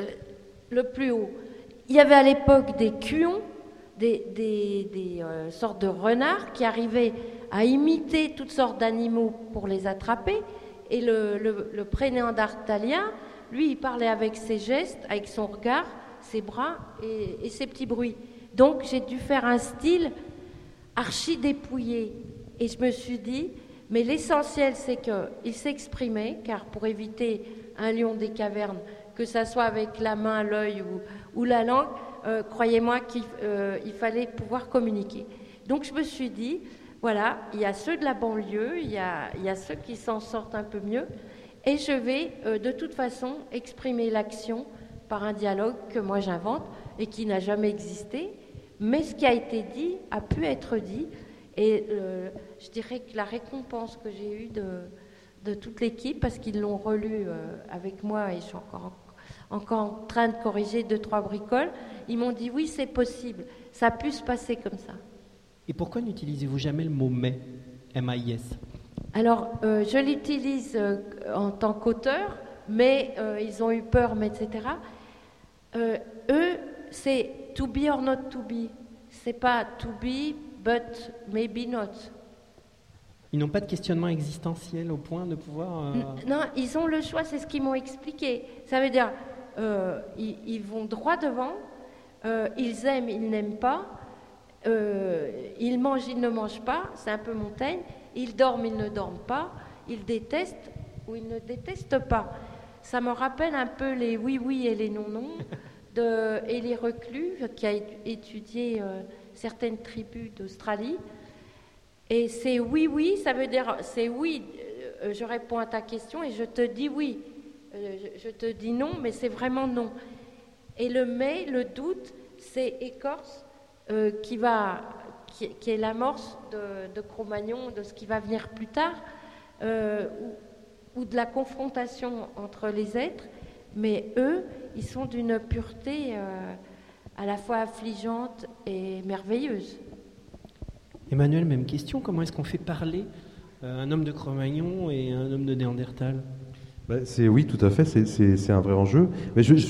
le plus haut. Il y avait à l'époque des cuons, des, des, des euh, sortes de renards qui arrivaient à imiter toutes sortes d'animaux pour les attraper. Et le, le, le pré-néandertalien, lui, il parlait avec ses gestes, avec son regard, ses bras et, et ses petits bruits. Donc j'ai dû faire un style archi dépouillé. Et je me suis dit, mais l'essentiel c'est qu'il s'exprimait, car pour éviter un lion des cavernes, que ça soit avec la main, l'œil ou, ou la langue, euh, croyez-moi qu'il euh, il fallait pouvoir communiquer. Donc je me suis dit, voilà, il y a ceux de la banlieue, il y a, il y a ceux qui s'en sortent un peu mieux, et je vais euh, de toute façon exprimer l'action par un dialogue que moi j'invente et qui n'a jamais existé, mais ce qui a été dit a pu être dit, et euh, je dirais que la récompense que j'ai eue de, de toute l'équipe, parce qu'ils l'ont relu euh, avec moi et je suis encore, encore en train de corriger deux, trois bricoles, ils m'ont dit oui, c'est possible, ça a pu se passer comme ça. Et pourquoi n'utilisez-vous jamais le mot « mais » M A I S? Alors, euh, je l'utilise euh, en tant qu'auteur, mais euh, ils ont eu peur, mais et cetera. Euh, eux, c'est « to be or not to be ». C'est pas « to be, but maybe not ». Ils n'ont pas de questionnement existentiel au point de pouvoir... Euh... Non, ils ont le choix, c'est ce qu'ils m'ont expliqué. Ça veut dire, euh, ils, ils vont droit devant, euh, ils aiment, ils n'aiment pas, euh, ils mangent, ils ne mangent pas, c'est un peu Montaigne, ils dorment, ils ne dorment pas, ils détestent ou ils ne détestent pas. Ça me rappelle un peu les oui-oui et les non-non de Élie Reclus, qui a étudié euh, certaines tribus d'Australie. Et c'est oui-oui, ça veut dire, c'est oui, euh, je réponds à ta question et je te dis oui. Euh, je, je te dis non, mais c'est vraiment non. Et le mais, le doute, c'est écorce, euh, qui, va, qui, qui est l'amorce de, de Cro-Magnon, de ce qui va venir plus tard, euh, ou, ou de la confrontation entre les êtres. Mais eux, ils sont d'une pureté euh, à la fois affligeante et merveilleuse. Emmanuel, même question, comment est-ce qu'on fait parler euh, un homme de Cro-Magnon et un homme de Néandertal? Ben, c'est, oui, tout à fait, c'est, c'est, c'est un vrai enjeu. Mais je, je... J'en,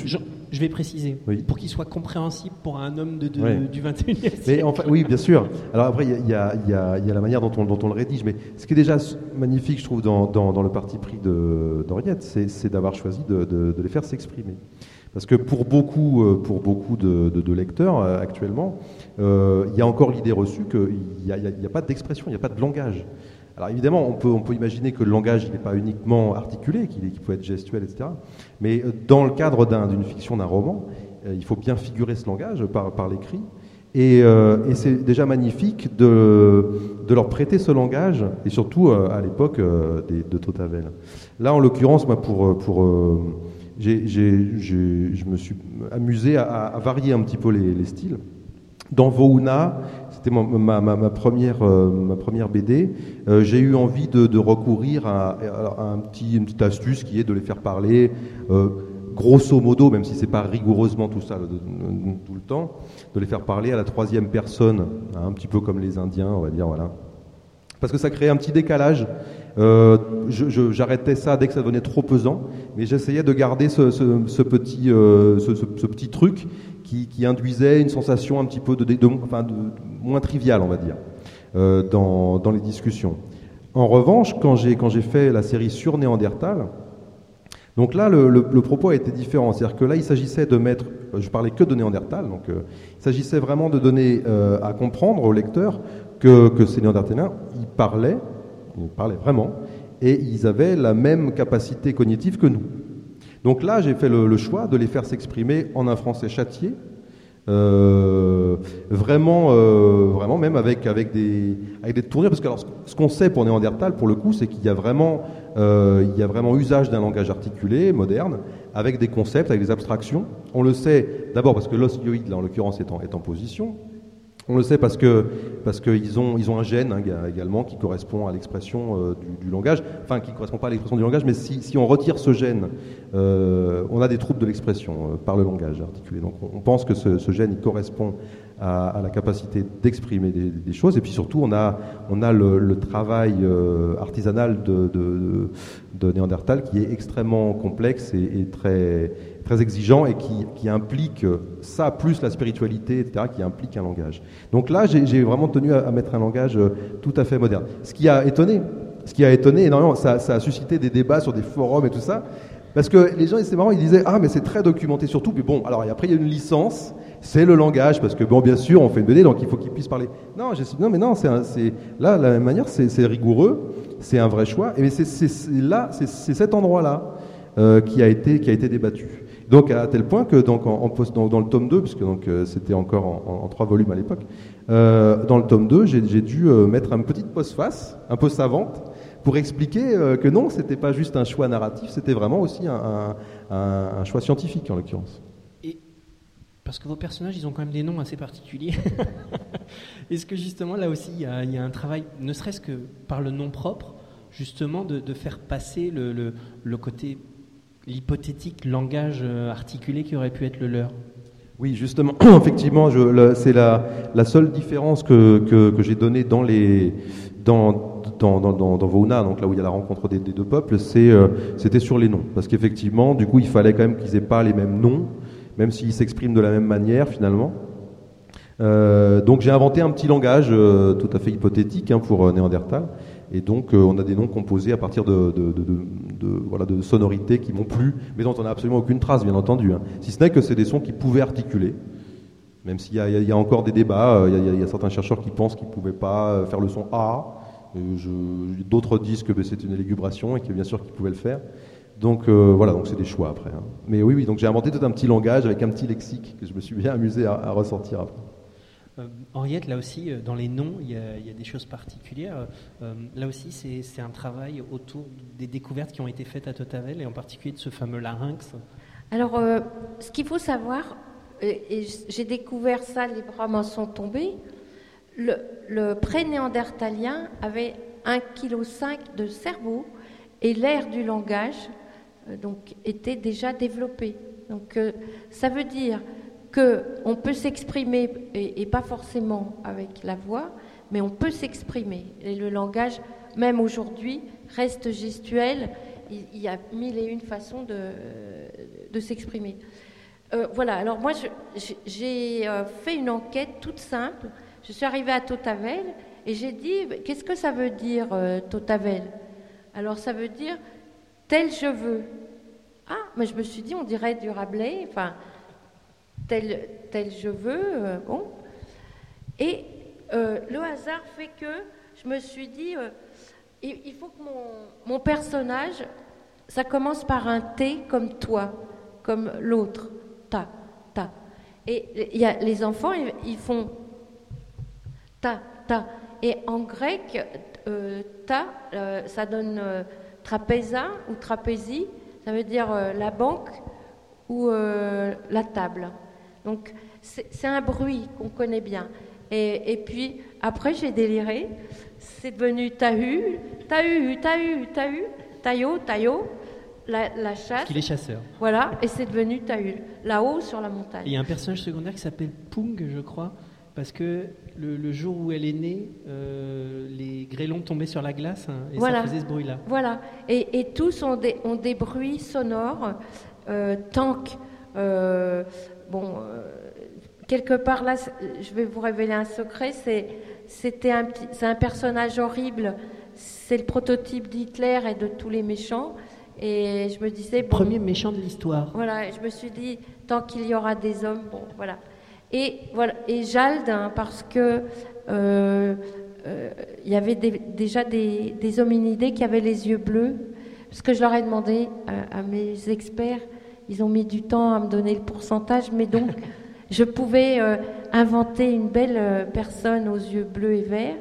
je vais préciser, Oui. pour qu'il soit compréhensible pour un homme de, de- Ouais. du vingt et unième Mais siècle. enfin, oui, bien sûr. Alors après, il y a, il y a- il y a- il y a la manière dont on, dont on le rédige. Mais ce qui est déjà magnifique, je trouve, dans, dans- dans le parti pris de- d'Henriette, c'est c'est d'avoir choisi de, de- de les faire s'exprimer. Parce que pour beaucoup, euh, pour beaucoup de, de- de lecteurs euh, actuellement, euh, il y a encore l'idée reçue qu'il n'y a, il y a- il y a pas d'expression, il n'y a pas de langage. Alors évidemment, on peut, on peut imaginer que le langage il n'est pas uniquement articulé, qu'il est- qu'il peut être gestuel, et cetera. Mais euh, dans le cadre d'un- d'une fiction, d'un roman, euh, il faut bien figurer ce langage par, par l'écrit. Et, euh, et c'est déjà magnifique de, de leur prêter ce langage, et surtout euh, à l'époque euh, des- de Tautavel. Là, en l'occurrence, moi, pour, pour, euh, j'ai- j'ai- j'ai- je me suis amusé à, à varier un petit peu les, les styles. Dans Vouna, c'était ma, ma- ma- ma première, euh, ma première B D, euh, j'ai eu envie de, de recourir à, à un petit, une petite astuce qui est de les faire parler, euh, grosso modo, même si c'est pas rigoureusement tout ça le- le- tout le temps, de les faire parler à la troisième personne, hein, un petit peu comme les Indiens, on va dire, voilà. Parce que ça crée un petit décalage. Euh, je- je- J'arrêtais ça dès que ça devenait trop pesant, mais j'essayais de garder ce, ce- ce petit, euh, ce, ce- ce petit truc qui, qui induisait une sensation un petit peu de, de, de- enfin de, moins triviale, on va dire, euh, dans, dans les discussions. En revanche, quand j'ai quand j'ai fait la série sur Néandertal, donc là, le, le- le propos a été différent. C'est-à-dire que là, il s'agissait de mettre, je parlais que de Néandertal, donc euh, il s'agissait vraiment de donner euh, à comprendre au lecteur que, que ces Néandertaliens, ils parlaient, ils parlaient vraiment, et ils avaient la même capacité cognitive que nous. Donc là, j'ai fait le, le choix de les faire s'exprimer en un français châtié, euh, vraiment, euh, vraiment même avec avec des avec des tournures, parce que alors, ce qu'on sait pour Néandertal, pour le coup, c'est qu'il y a vraiment euh, il y a vraiment usage d'un langage articulé moderne avec des concepts, avec des abstractions. On le sait d'abord parce que l'os hyoïde, là en l'occurrence, est en, est en position. On le sait parce que parce qu'ils ont ils ont un gène hein, également qui correspond à l'expression euh, du, du langage, enfin qui ne correspond pas à l'expression du langage, mais si, si on retire ce gène, euh, on a des troubles de l'expression euh, par le langage articulé. Donc on, on pense que ce, ce gène il correspond à, à la capacité d'exprimer des, des choses, et puis surtout on a on a le, le travail euh, artisanal de, de, de Néandertal qui est extrêmement complexe et, et très très exigeant et qui, qui implique ça, plus la spiritualité, et cetera, qui implique un langage. Donc là, j'ai, j'ai vraiment tenu à, à mettre un langage tout à fait moderne. Ce qui a étonné, ce qui a étonné énormément, ça, ça a suscité des débats sur des forums et tout ça, parce que les gens, c'est marrant, ils disaient « Ah, mais c'est très documenté surtout ». Mais bon, alors après, il y a une licence, c'est le langage, parce que bon, bien sûr, on fait une B D, donc il faut qu'ils puissent parler. Non, j'ai dit « Non, mais non, c'est, un, c'est là, de la même manière, c'est, c'est rigoureux, c'est un vrai choix, et c'est, c'est, c'est là, c'est, c'est cet endroit-là euh, qui a été, qui a été débattu. Donc à tel point que donc, en, en post, dans, dans le tome deux, puisque donc, euh, c'était encore en, en, en trois volumes à l'époque, euh, dans le tome deux, j'ai, j'ai dû euh, mettre une petite postface, un peu savante, pour expliquer euh, que non, c'était pas juste un choix narratif, c'était vraiment aussi un, un, un, un choix scientifique en l'occurrence. Et parce que vos personnages, ils ont quand même des noms assez particuliers. Est-ce que justement là aussi, il y a, il y a un travail, ne serait-ce que par le nom propre, justement de, de faire passer le, le, le côté l'hypothétique langage articulé qui aurait pu être le leur? Oui, justement, effectivement, je, le, c'est la, la seule différence que, que, que j'ai donnée dans les dans dans dans, dans, dans Vouna, donc là où il y a la rencontre des, des deux peuples, c'est euh, c'était sur les noms, parce qu'effectivement, du coup, il fallait quand même qu'ils aient pas les mêmes noms, même s'ils s'expriment de la même manière finalement. Euh, donc j'ai inventé un petit langage euh, tout à fait hypothétique hein, pour euh, Néandertal. Et donc, euh, on a des noms composés à partir de, de, de, de, de, voilà, de sonorités qui m'ont plu, mais dont on n'a absolument aucune trace, bien entendu. Hein. Si ce n'est que c'est des sons qui pouvaient articuler, même s'il y a, il y a encore des débats. Euh, il, y a, il y a certains chercheurs qui pensent qu'ils ne pouvaient pas faire le son A. Euh, je, d'autres disent que ben, c'est une élugubration et que bien sûr qu'ils pouvaient le faire. Donc euh, voilà, donc c'est des choix après. Hein. Mais oui, oui, donc j'ai inventé tout un petit langage avec un petit lexique que je me suis bien amusé à, à ressortir après. Euh, Henriette, là aussi, euh, dans les noms, il y a, il y a des choses particulières. Euh, là aussi, c'est, c'est un travail autour des découvertes qui ont été faites à Tautavel, et en particulier de ce fameux larynx. Alors, euh, ce qu'il faut savoir, et, et j'ai découvert ça, les bras m'en sont tombés, le, le pré-néandertalien avait un virgule cinq kilos de cerveau, et l'aire du langage euh, donc, était déjà développée. Donc, euh, ça veut dire qu'on peut s'exprimer, et, et pas forcément avec la voix, mais on peut s'exprimer. Et le langage, même aujourd'hui, reste gestuel. Il, il y a mille et une façons de, de s'exprimer. Euh, voilà, alors moi, je- j'ai j'ai, euh, fait une enquête toute simple. Je suis arrivée à Tautavel et j'ai dit, qu'est-ce que ça veut dire, euh, Tautavel? Alors, ça veut dire tel je veux. Ah, mais je me suis dit, on dirait du Rabelais, enfin, tel, tel je veux, euh, bon. Et euh, le hasard fait que je me suis dit, euh, il, il faut que mon, mon personnage, ça commence par un T comme toi, comme l'autre, ta, ta. Et il y a, les enfants, ils, ils font ta, ta. Et en grec, euh, ta, euh, ça donne euh, trapéza ou trapézie, ça veut dire euh, la banque ou euh, la table. Donc c'est c'est un bruit qu'on connaît bien. Et, et puis après j'ai déliré, c'est devenu tahu, tahu, tahu, tahu, tayo, tayo, la, la chasse. Parce qu'il est chasseur. Voilà, et c'est devenu tahu, là-haut sur la montagne. Et il y a un personnage secondaire qui s'appelle Pung, je crois, parce que le, le jour où elle est née, euh, les grêlons tombaient sur la glace hein, et Voilà. ça faisait ce bruit-là. Voilà, et, et tous ont des, ont des bruits sonores. Euh, Tank, euh, bon, euh, quelque part là, c'est- je vais vous révéler un secret, c'est, c'était un, petit- c'est un personnage horrible, c'est le prototype d'Hitler et de tous les méchants. Et je me disais, bon, Premier méchant de l'histoire. voilà, je me suis dit, tant qu'il y aura des hommes, bon, voilà. Et voilà, et Jald, hein, parce que euh, euh, il y avait des- déjà des, des hominidés qui avaient les yeux bleus, parce que je leur ai demandé à, à mes experts, ils ont mis du temps à me donner le pourcentage, mais donc je pouvais euh, inventer une belle euh, personne aux yeux bleus et verts.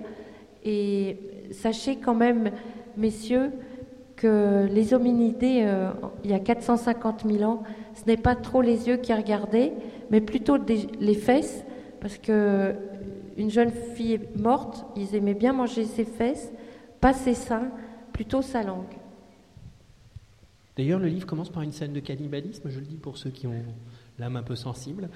Et sachez quand même, messieurs, que les hominidés, euh, il y a quatre cent cinquante mille ans, ce n'est pas trop les yeux qui regardaient, mais plutôt des- les fesses, parce que une jeune fille morte, ils aimaient bien manger ses fesses, pas ses seins, plutôt sa langue. D'ailleurs, le livre commence par une scène de cannibalisme, je le dis pour ceux qui ont l'âme un peu sensible.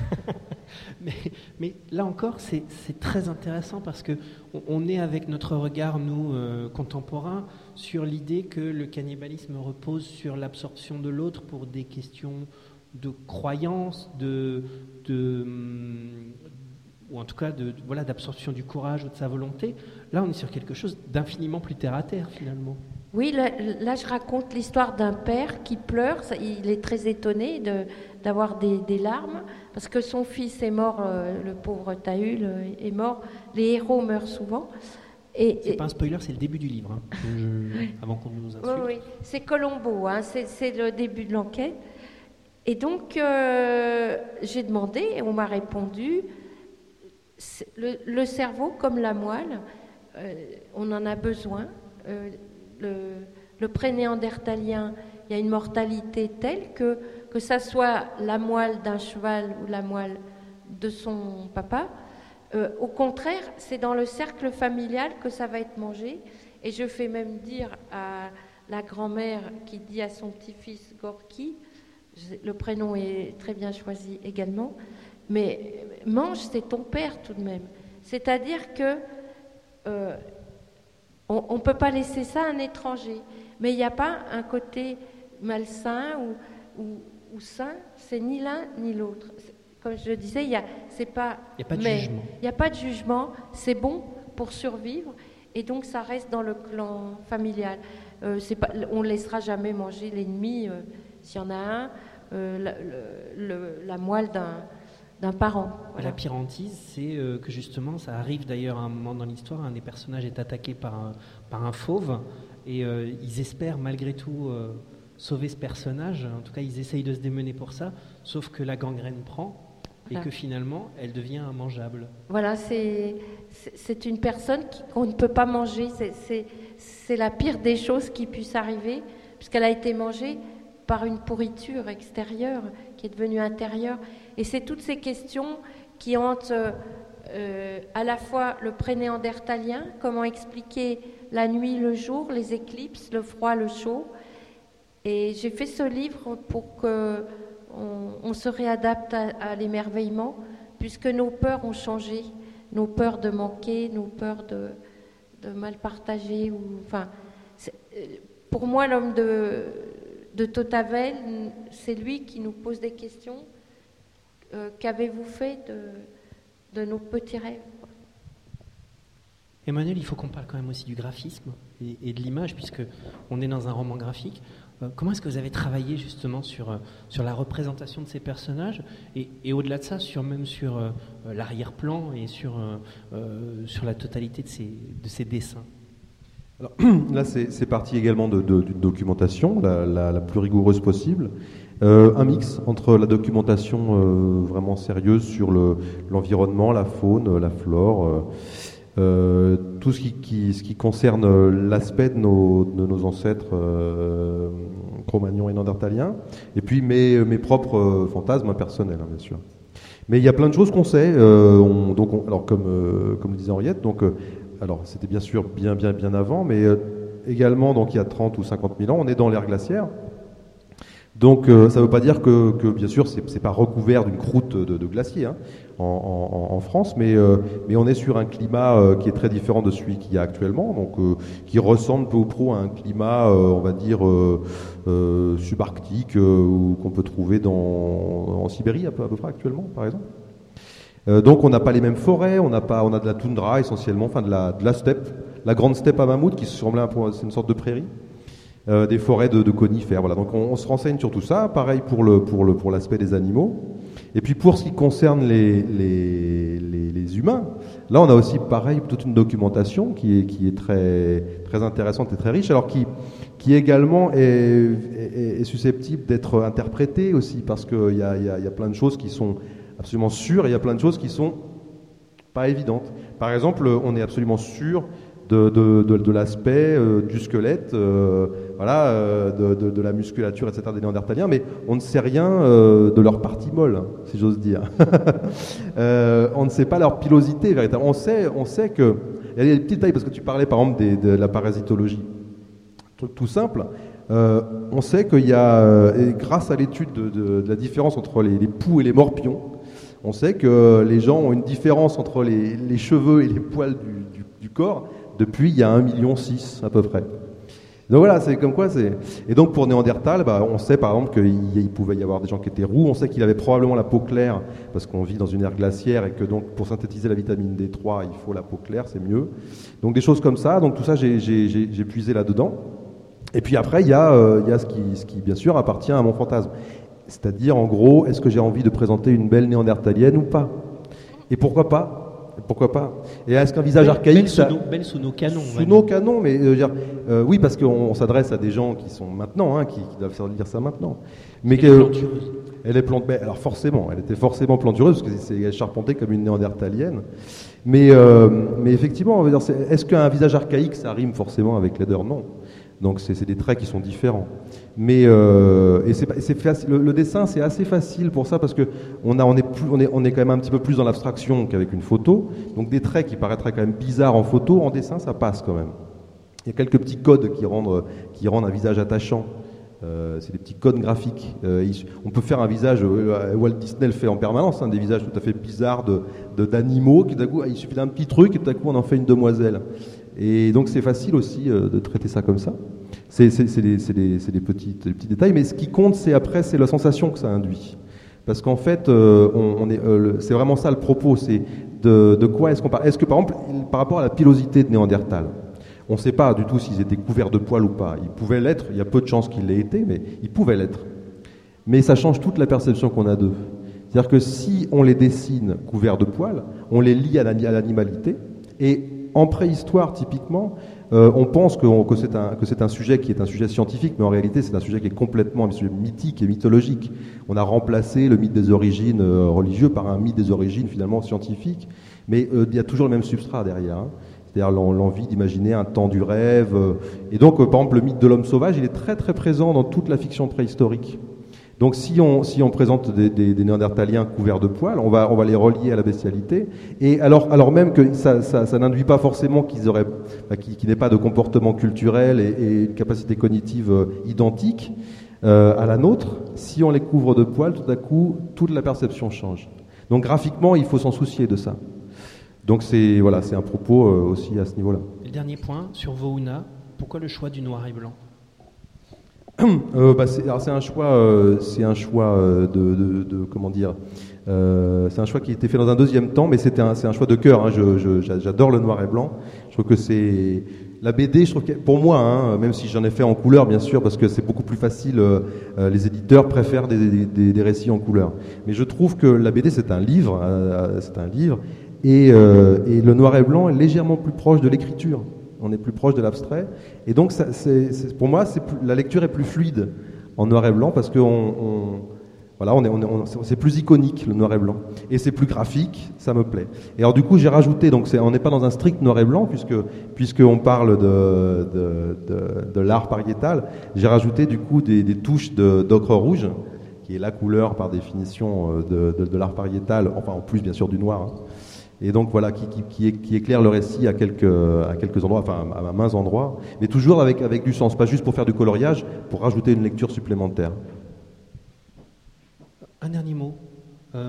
mais, mais là encore, c'est c'est très intéressant parce que on, on est avec notre regard, nous, euh, contemporains, sur l'idée que le cannibalisme repose sur l'absorption de l'autre pour des questions de croyance, de, de, hum, ou en tout cas de, de- voilà, d'absorption du courage ou de sa volonté. Là, on est sur quelque chose d'infiniment plus terre à terre, finalement. Oui, là, là, je raconte l'histoire d'un père qui pleure. Ça, il est très étonné de, d'avoir des, des larmes parce que son fils est mort, euh, le pauvre Tahul euh, est mort. Les héros meurent souvent. Et, C'est et- pas un spoiler, c'est le début du livre, hein, je- avant qu'on nous insulte. oui, oui, c'est Colombo, hein, c'est, c'est le début de l'enquête. Et donc, euh, j'ai demandé, et on m'a répondu, c'est le, le cerveau, comme la moelle, euh, on en a besoin. Euh, le, le pré-néandertalien, il y a une mortalité telle que, que ça soit la moelle d'un cheval ou la moelle de son papa, euh, au contraire, c'est dans le cercle familial que ça va être mangé. Et je fais même dire à la grand-mère qui dit à son petit-fils Gorky, le prénom est très bien choisi également, mais mange, c'est ton père tout de même. C'est-à-dire que euh, on ne peut pas laisser ça à un étranger. Mais il n'y a pas un côté malsain ou, ou, ou sain, c'est ni l'un ni l'autre. C'est- Comme je le disais, il y a, c'est pas. Il n'y a pas de mais jugement. Il n'y a pas de jugement, c'est bon pour survivre, et donc ça reste dans le clan familial. Euh, c'est pas, on ne laissera jamais manger l'ennemi, euh, s'il y en a un, euh, la, le- le- la moelle d'un, d'un parent. Voilà. La pire hantise, c'est euh, que justement, ça arrive d'ailleurs à un moment dans l'histoire, un des personnages est attaqué par un, par un fauve, et euh, ils espèrent malgré tout euh, sauver ce personnage, en tout cas ils essayent de se démener pour ça, sauf que la gangrène prend, et Voilà. que finalement, elle devient immangeable. Voilà, c'est, c'est c'est une personne qui- qu'on ne peut pas manger. C'est, c'est, c'est la pire des choses qui puisse arriver, puisqu'elle a été mangée par une pourriture extérieure qui est devenue intérieure. Et c'est toutes ces questions qui hantent euh, à la fois le pré-néandertalien, comment expliquer la nuit, le jour, les éclipses, le froid, le chaud. Et j'ai fait ce livre pour que on, on se réadapte à, à l'émerveillement, puisque nos peurs ont changé, nos peurs de manquer, nos peurs de, de mal partager. Ou, enfin, c'est- euh, pour moi, l'homme de, de Tautavel, c'est lui qui nous pose des questions euh, qu'avez-vous fait de, de nos petits rêves? Emmanuel, il faut qu'on parle quand même aussi du graphisme et, et de l'image, puisque on est dans un roman graphique. Euh, comment est-ce que vous avez travaillé justement sur, euh, sur la représentation de ces personnages et, et au-delà de ça, sur, même sur euh, l'arrière-plan et sur, euh, euh, sur la totalité de ces, de ces dessins? Alors, là, c'est, c'est parti également de, de, d'une documentation, la, la, la plus rigoureuse possible. Euh, un mix entre la documentation euh, vraiment sérieuse sur le, l'environnement, la faune, la flore, euh, Euh, tout ce qui, qui, ce qui concerne l'aspect de nos, de nos ancêtres euh, Cro-Magnons et Néandertaliens, et puis mes, mes propres euh, fantasmes personnels, hein, bien sûr. Mais il y a plein de choses qu'on sait. Euh, on, donc, on, alors comme euh, comme le disait Henriette, donc euh, alors c'était bien sûr bien bien bien avant, mais euh, également donc il y a trente ou cinquante mille ans, on est dans l'ère glaciaire. Donc euh, ça ne veut pas dire que, que bien sûr c'est, c'est pas recouvert d'une croûte de, de glacier hein, en, en, en France, mais, euh, mais on est sur un climat euh, qui est très différent de celui qu'il y a actuellement, donc euh, qui ressemble peu ou prou à un climat, euh, on va dire euh, euh, subarctique euh, qu'on peut trouver dans, en Sibérie à peu, à peu près actuellement, par exemple. Euh, donc on n'a pas les mêmes forêts, on n'a pas, on a de la toundra essentiellement, enfin de la, de la steppe, la grande steppe à mammouth qui semblait un peu, c'est une sorte de prairie. Euh, des forêts de, de conifères, voilà. Donc on, on se renseigne sur tout ça. Pareil pour le pour le pour l'aspect des animaux. Et puis pour ce qui concerne les les, les les humains, là on a aussi pareil toute une documentation qui est qui est très très intéressante et très riche. Alors qui qui également est, est, est susceptible d'être interprétée aussi parce que il y a il y a il y a plein de choses qui sont absolument sûres et il y a plein de choses qui sont pas évidentes. Par exemple, on est absolument sûr De, de, de, de l'aspect euh, du squelette, euh, voilà, euh, de, de, de la musculature, et cetera des Néandertaliens, mais on ne sait rien euh, de leur partie molle, hein, si j'ose dire. euh, on ne sait pas leur pilosité véritablement. On sait, on sait que il y a des petits détails parce que tu parlais par exemple des, de la parasitologie, un truc tout simple. Euh, on sait qu'il y a, et grâce à l'étude de, de, de la différence entre les, les poux et les morpions, on sait que les gens ont une différence entre les, les cheveux et les poils du, du, du corps. Depuis il y a un virgule six million à peu près. Donc voilà, c'est comme quoi c'est. Et donc pour Néandertal, bah, on sait par exemple qu'il il pouvait y avoir des gens qui étaient roux. On sait qu'il avait probablement la peau claire parce qu'on vit dans une ère glaciaire et que donc pour synthétiser la vitamine D trois, il faut la peau claire, c'est mieux. Donc des choses comme ça. Donc tout ça, j'ai, j'ai, j'ai, j'ai puisé là-dedans. Et puis après, il y a, euh, il y a ce qui, ce qui bien sûr appartient à mon fantasme. C'est-à-dire en gros, est-ce que j'ai envie de présenter une belle néandertalienne ou pas? Et pourquoi pas? Pourquoi pas? Et est-ce qu'un visage belle, archaïque belle ça... sous, nos, belle sous nos canons. Sous nos canons, mais euh, dire, euh, oui, parce qu'on on s'adresse à des gens qui sont maintenant, hein, qui, qui doivent lire ça maintenant. Mais elle est plantureuse. Elle est plante, mais alors forcément, elle était forcément plantureuse parce que c'est, elle est charpentée comme une néandertalienne. Mais, euh, mais effectivement, on veut dire, c'est, est-ce qu'un visage archaïque ça rime forcément avec laideur? Non. Donc c'est, c'est des traits qui sont différents. Mais euh, et c'est, c'est facile, le, le dessin c'est assez facile pour ça parce que on a on est plus on est on est quand même un petit peu plus dans l'abstraction qu'avec une photo. Donc des traits qui paraîtraient quand même bizarres en photo, en dessin ça passe quand même. Il y a quelques petits codes qui rendent qui rendent un visage attachant. Euh, c'est des petits codes graphiques. Euh, il, on peut faire un visage, euh, Walt Disney le fait en permanence, hein, des visages tout à fait bizarres de, de d'animaux qui d'un coup il suffit d'un petit truc et tout à coup on en fait une demoiselle. Et donc c'est facile aussi euh, de traiter ça comme ça. C'est, c'est, c'est, des, c'est, des, c'est des, petits, des petits détails, mais ce qui compte, c'est après, c'est la sensation que ça induit. Parce qu'en fait, euh, on, on est, euh, le, c'est vraiment ça le propos, c'est de, de quoi est-ce qu'on parle. Est-ce que par exemple, par rapport à la pilosité de Néandertal, on ne sait pas du tout s'ils étaient couverts de poils ou pas. Ils pouvaient l'être, il y a peu de chances qu'ils l'aient été, mais ils pouvaient l'être. Mais ça change toute la perception qu'on a d'eux. C'est-à-dire que si on les dessine couverts de poils, on les lie à, la, à l'animalité, et en préhistoire, typiquement, euh, on pense que, on, que, c'est un, que c'est un sujet qui est un sujet scientifique, mais en réalité, c'est un sujet qui est complètement un sujet mythique et mythologique. On a remplacé le mythe des origines euh, religieux par un mythe des origines finalement scientifiques, mais euh, il y a toujours le même substrat derrière. Hein. C'est-à-dire l'envie d'imaginer un temps du rêve. Euh, et donc, euh, par exemple, le mythe de l'homme sauvage, il est très très présent dans toute la fiction préhistorique. Donc si on, si on présente des, des, des néandertaliens couverts de poils, on va, on va les relier à la bestialité. Et alors, alors même que ça, ça, ça n'induit pas forcément qu'ils auraient, bah, qu'ils, qu'ils n'aient pas de comportement culturel et, et une capacité cognitive euh, identique euh, à la nôtre, si on les couvre de poils, tout à coup, toute la perception change. Donc graphiquement, il faut s'en soucier de ça. Donc c'est, voilà, c'est un propos euh, aussi à ce niveau-là. Le dernier point, sur Vohuna, pourquoi le choix du noir et blanc ? Euh, bah c'est, alors c'est un choix, euh, c'est un choix euh, de, de, de comment dire, Euh, c'est un choix qui a été fait dans un deuxième temps, mais c'était un, c'est un choix de cœur. Hein. Je, je, j'adore le noir et blanc. Je trouve que c'est la B D. Je trouve que, pour moi, hein, même si j'en ai fait en couleur, bien sûr, parce que c'est beaucoup plus facile. Euh, les éditeurs préfèrent des, des, des récits en couleur. Mais je trouve que la B D, c'est un livre. Euh, c'est un livre, et, euh, et le noir et blanc est légèrement plus proche de l'écriture. On est plus proche de l'abstrait, et donc ça, c'est, c'est, pour moi, c'est plus, la lecture est plus fluide en noir et blanc parce que on, on Voilà, on est, on est, on, c'est plus iconique le noir et blanc, et c'est plus graphique, ça me plaît. Et alors du coup j'ai rajouté, donc c'est, on n'est pas dans un strict noir et blanc puisque puisqu'on parle de, de, de, de l'art pariétal, j'ai rajouté du coup des, des touches de, d'ocre rouge, qui est la couleur par définition de, de, de l'art pariétal, enfin en plus bien sûr du noir. Hein. Et donc voilà, qui, qui, qui, qui éclaire le récit à quelques, à quelques endroits, enfin à maints endroits, mais toujours avec, avec du sens, pas juste pour faire du coloriage, pour rajouter une lecture supplémentaire. Un dernier mot. Euh,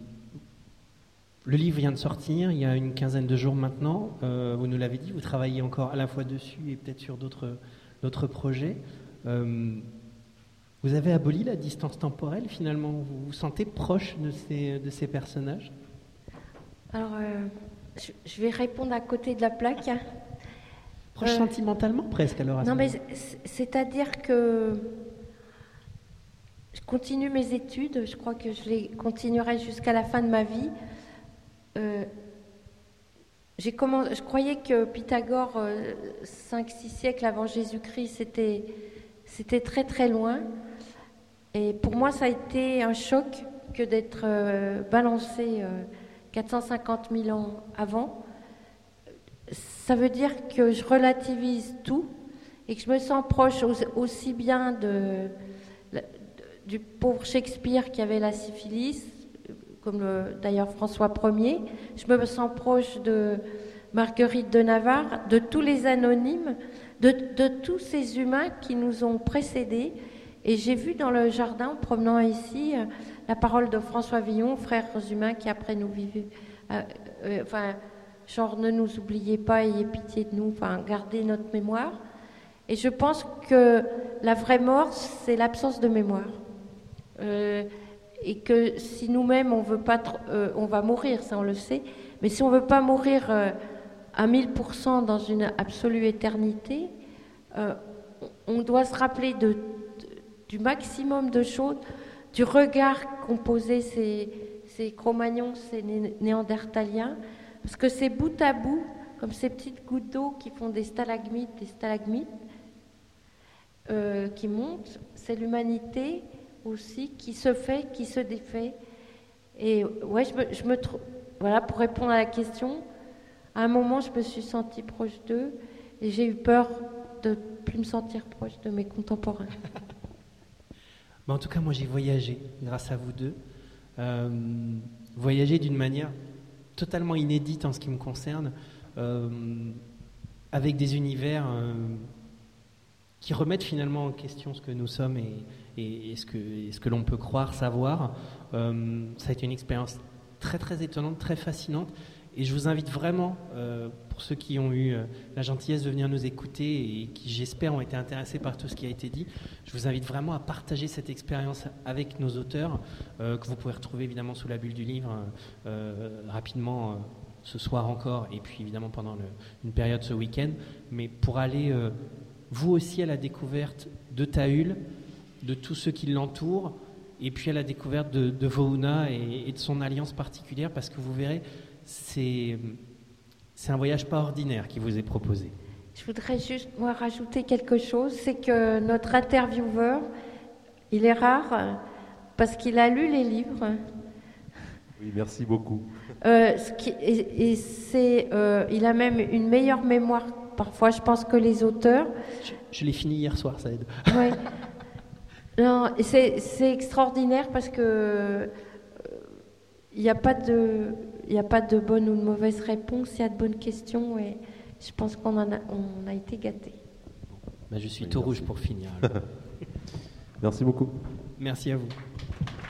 le livre vient de sortir il y a une quinzaine de jours maintenant. Euh, vous nous l'avez dit, vous travaillez encore à la fois dessus et peut-être sur d'autres, d'autres projets. Euh, vous avez aboli la distance temporelle finalement. Vous vous sentez proche de ces, de ces personnages ? Alors, euh, je, je vais répondre à côté de la plaque. Proche euh, sentimentalement presque alors. Non, mais c'est, c'est-à-dire que je continue mes études, je crois que je les continuerai jusqu'à la fin de ma vie. Euh, j'ai commencé, je croyais que Pythagore, euh, cinq six siècles avant Jésus-Christ, c'était, c'était très très loin. Et pour moi, ça a été un choc que d'être euh, balancé euh, quatre cent cinquante mille ans avant. Ça veut dire que je relativise tout et que je me sens proche aussi bien de... du pauvre Shakespeare qui avait la syphilis, comme le, d'ailleurs François Ier. Je me sens proche de Marguerite de Navarre, de tous les anonymes, de, de tous ces humains qui nous ont précédés. Et j'ai vu dans le jardin, en promenant ici, euh, la parole de François Villon, frères humains qui après nous vivaient. Euh, euh, enfin, genre ne nous oubliez pas, ayez pitié de nous, enfin, gardez notre mémoire. Et je pense que la vraie mort, c'est l'absence de mémoire. Euh, et que si nous-mêmes on veut pas, tr- euh, on va mourir, ça on le sait, mais si on veut pas mourir euh, à mille pour cent dans une absolue éternité, euh, on doit se rappeler de, de, du maximum de choses, du regard qu'ont posé ces, ces Cro-Magnons, ces né- Néandertaliens, parce que c'est bout à bout, comme ces petites gouttes d'eau qui font des stalagmites, des stalagmites euh, qui montent, c'est l'humanité aussi, qui se fait, qui se défait. Et ouais, je me, je me trouve, voilà, pour répondre à la question, à un moment, je me suis sentie proche d'eux et j'ai eu peur de ne plus me sentir proche de mes contemporains. Mais en tout cas, moi, j'ai voyagé grâce à vous deux. Euh, voyagé d'une manière totalement inédite en ce qui me concerne, euh, avec des univers euh, qui remettent finalement en question ce que nous sommes et, et, et, ce, que, et ce que l'on peut croire, savoir. Euh, ça a été une expérience très très étonnante, très fascinante. Et je vous invite vraiment, euh, pour ceux qui ont eu euh, la gentillesse de venir nous écouter et qui, j'espère, ont été intéressés par tout ce qui a été dit, je vous invite vraiment à partager cette expérience avec nos auteurs, euh, que vous pouvez retrouver évidemment sous la bulle du livre euh, rapidement euh, ce soir encore, et puis évidemment pendant le, une période ce week-end, mais pour aller euh, vous aussi à la découverte de Tahul, de tous ceux qui l'entourent, et puis à la découverte de, de Vohuna et, et de son alliance particulière, parce que vous verrez, c'est, c'est un voyage pas ordinaire qui vous est proposé. Je voudrais juste moi rajouter quelque chose, c'est que notre intervieweur, il est rare parce qu'il a lu les livres. Oui, merci beaucoup. Euh, ce qui, et, et c'est, euh, il a même une meilleure mémoire parfois, je pense, que les auteurs. Je, je l'ai fini hier soir, ça aide. Oui. Non, c'est, c'est extraordinaire parce que il euh, n'y a pas de, il n'y a pas de bonne ou de mauvaise réponse. Il y a de bonnes questions et je pense qu'on en a, on a été gâtés. Ben, je suis oui, tout merci. rouge pour finir. Merci beaucoup. Merci à vous.